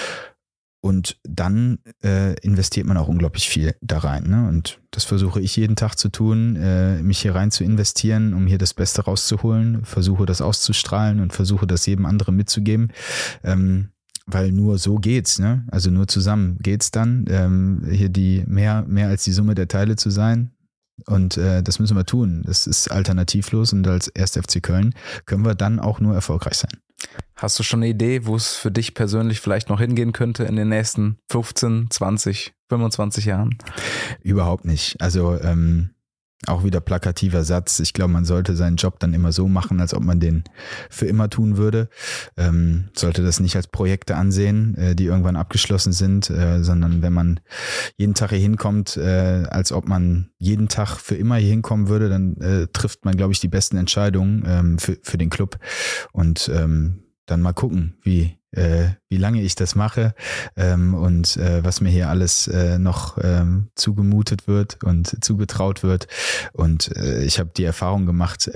Und dann investiert man auch unglaublich viel da rein, ne? Und das versuche ich jeden Tag zu tun, mich hier rein zu investieren, um hier das Beste rauszuholen, versuche das auszustrahlen und versuche das jedem anderen mitzugeben. Weil nur so geht's, ne? Also nur zusammen geht's dann, hier die mehr als die Summe der Teile zu sein. Und das müssen wir tun. Das ist alternativlos und als 1. FC Köln können wir dann auch nur erfolgreich sein. Hast du schon eine Idee, wo es für dich persönlich vielleicht noch hingehen könnte in den nächsten 15, 20, 25 Jahren? Überhaupt nicht. Also auch wieder plakativer Satz. Ich glaube, man sollte seinen Job dann immer so machen, als ob man den für immer tun würde. Sollte das nicht als Projekte ansehen, die irgendwann abgeschlossen sind, sondern wenn man jeden Tag hier hinkommt, als ob man jeden Tag für immer hier hinkommen würde, dann trifft man, glaube ich, die besten Entscheidungen für den Club. Und dann mal gucken, wie lange ich das mache und was mir hier alles noch zugemutet wird und zugetraut wird. Und ich habe die Erfahrung gemacht,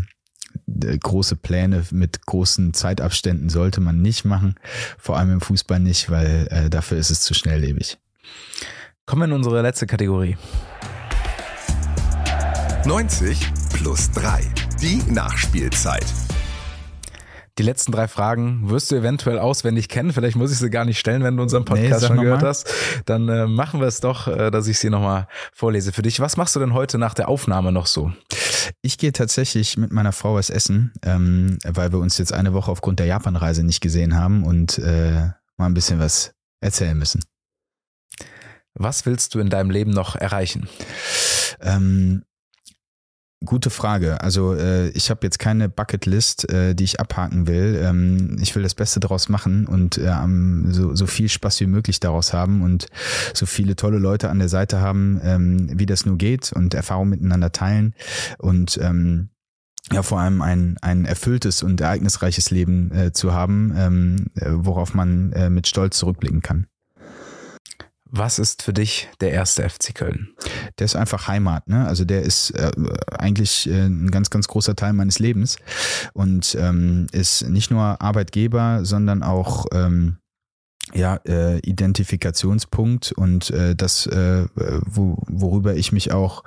große Pläne mit großen Zeitabständen sollte man nicht machen, vor allem im Fußball nicht, weil dafür ist es zu schnelllebig. Kommen wir in unsere letzte Kategorie. 90+3, die Nachspielzeit. Die letzten 3 Fragen wirst du eventuell auswendig kennen. Vielleicht muss ich sie gar nicht stellen, wenn du unseren Podcast schon gehört hast. Dann machen wir es doch, dass ich sie nochmal vorlese für dich. Was machst du denn heute nach der Aufnahme noch so? Ich gehe tatsächlich mit meiner Frau was essen, weil wir uns jetzt eine Woche aufgrund der Japanreise nicht gesehen haben und mal ein bisschen was erzählen müssen. Was willst du in deinem Leben noch erreichen? Gute Frage. Also ich habe jetzt keine Bucketlist, die ich abhaken will. Ich will das Beste daraus machen und so viel Spaß wie möglich daraus haben und so viele tolle Leute an der Seite haben, wie das nur geht und Erfahrungen miteinander teilen und ja, vor allem ein erfülltes und ereignisreiches Leben zu haben, worauf man mit Stolz zurückblicken kann. Was ist für dich der erste FC Köln? Der ist einfach Heimat, ne? Also der ist eigentlich ein ganz, ganz großer Teil meines Lebens und ist nicht nur Arbeitgeber, sondern auch Identifikationspunkt und das, worüber ich mich auch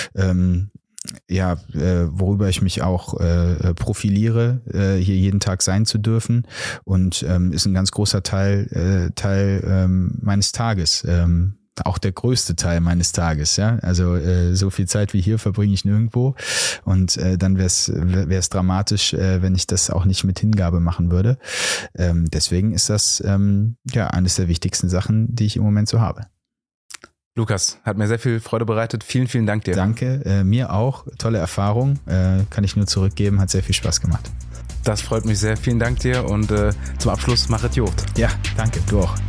profiliere, hier jeden Tag sein zu dürfen und ist ein ganz großer Teil meines Tages, auch der größte Teil meines Tages, ja, also so viel Zeit wie hier verbringe ich nirgendwo und dann wär's dramatisch, wenn ich das auch nicht mit Hingabe machen würde, deswegen ist das eines der wichtigsten Sachen, die ich im Moment so habe. Lukas, hat mir sehr viel Freude bereitet. Vielen, vielen Dank dir. Danke, mir auch. Tolle Erfahrung. Kann ich nur zurückgeben. Hat sehr viel Spaß gemacht. Das freut mich sehr. Vielen Dank dir und zum Abschluss machet Jod. Ja, danke. Du auch.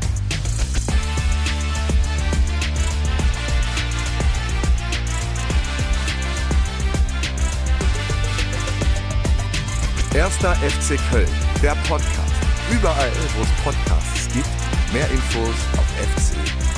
Erster FC Köln, der Podcast. Überall, wo es Podcasts gibt. Mehr Infos auf fc.de.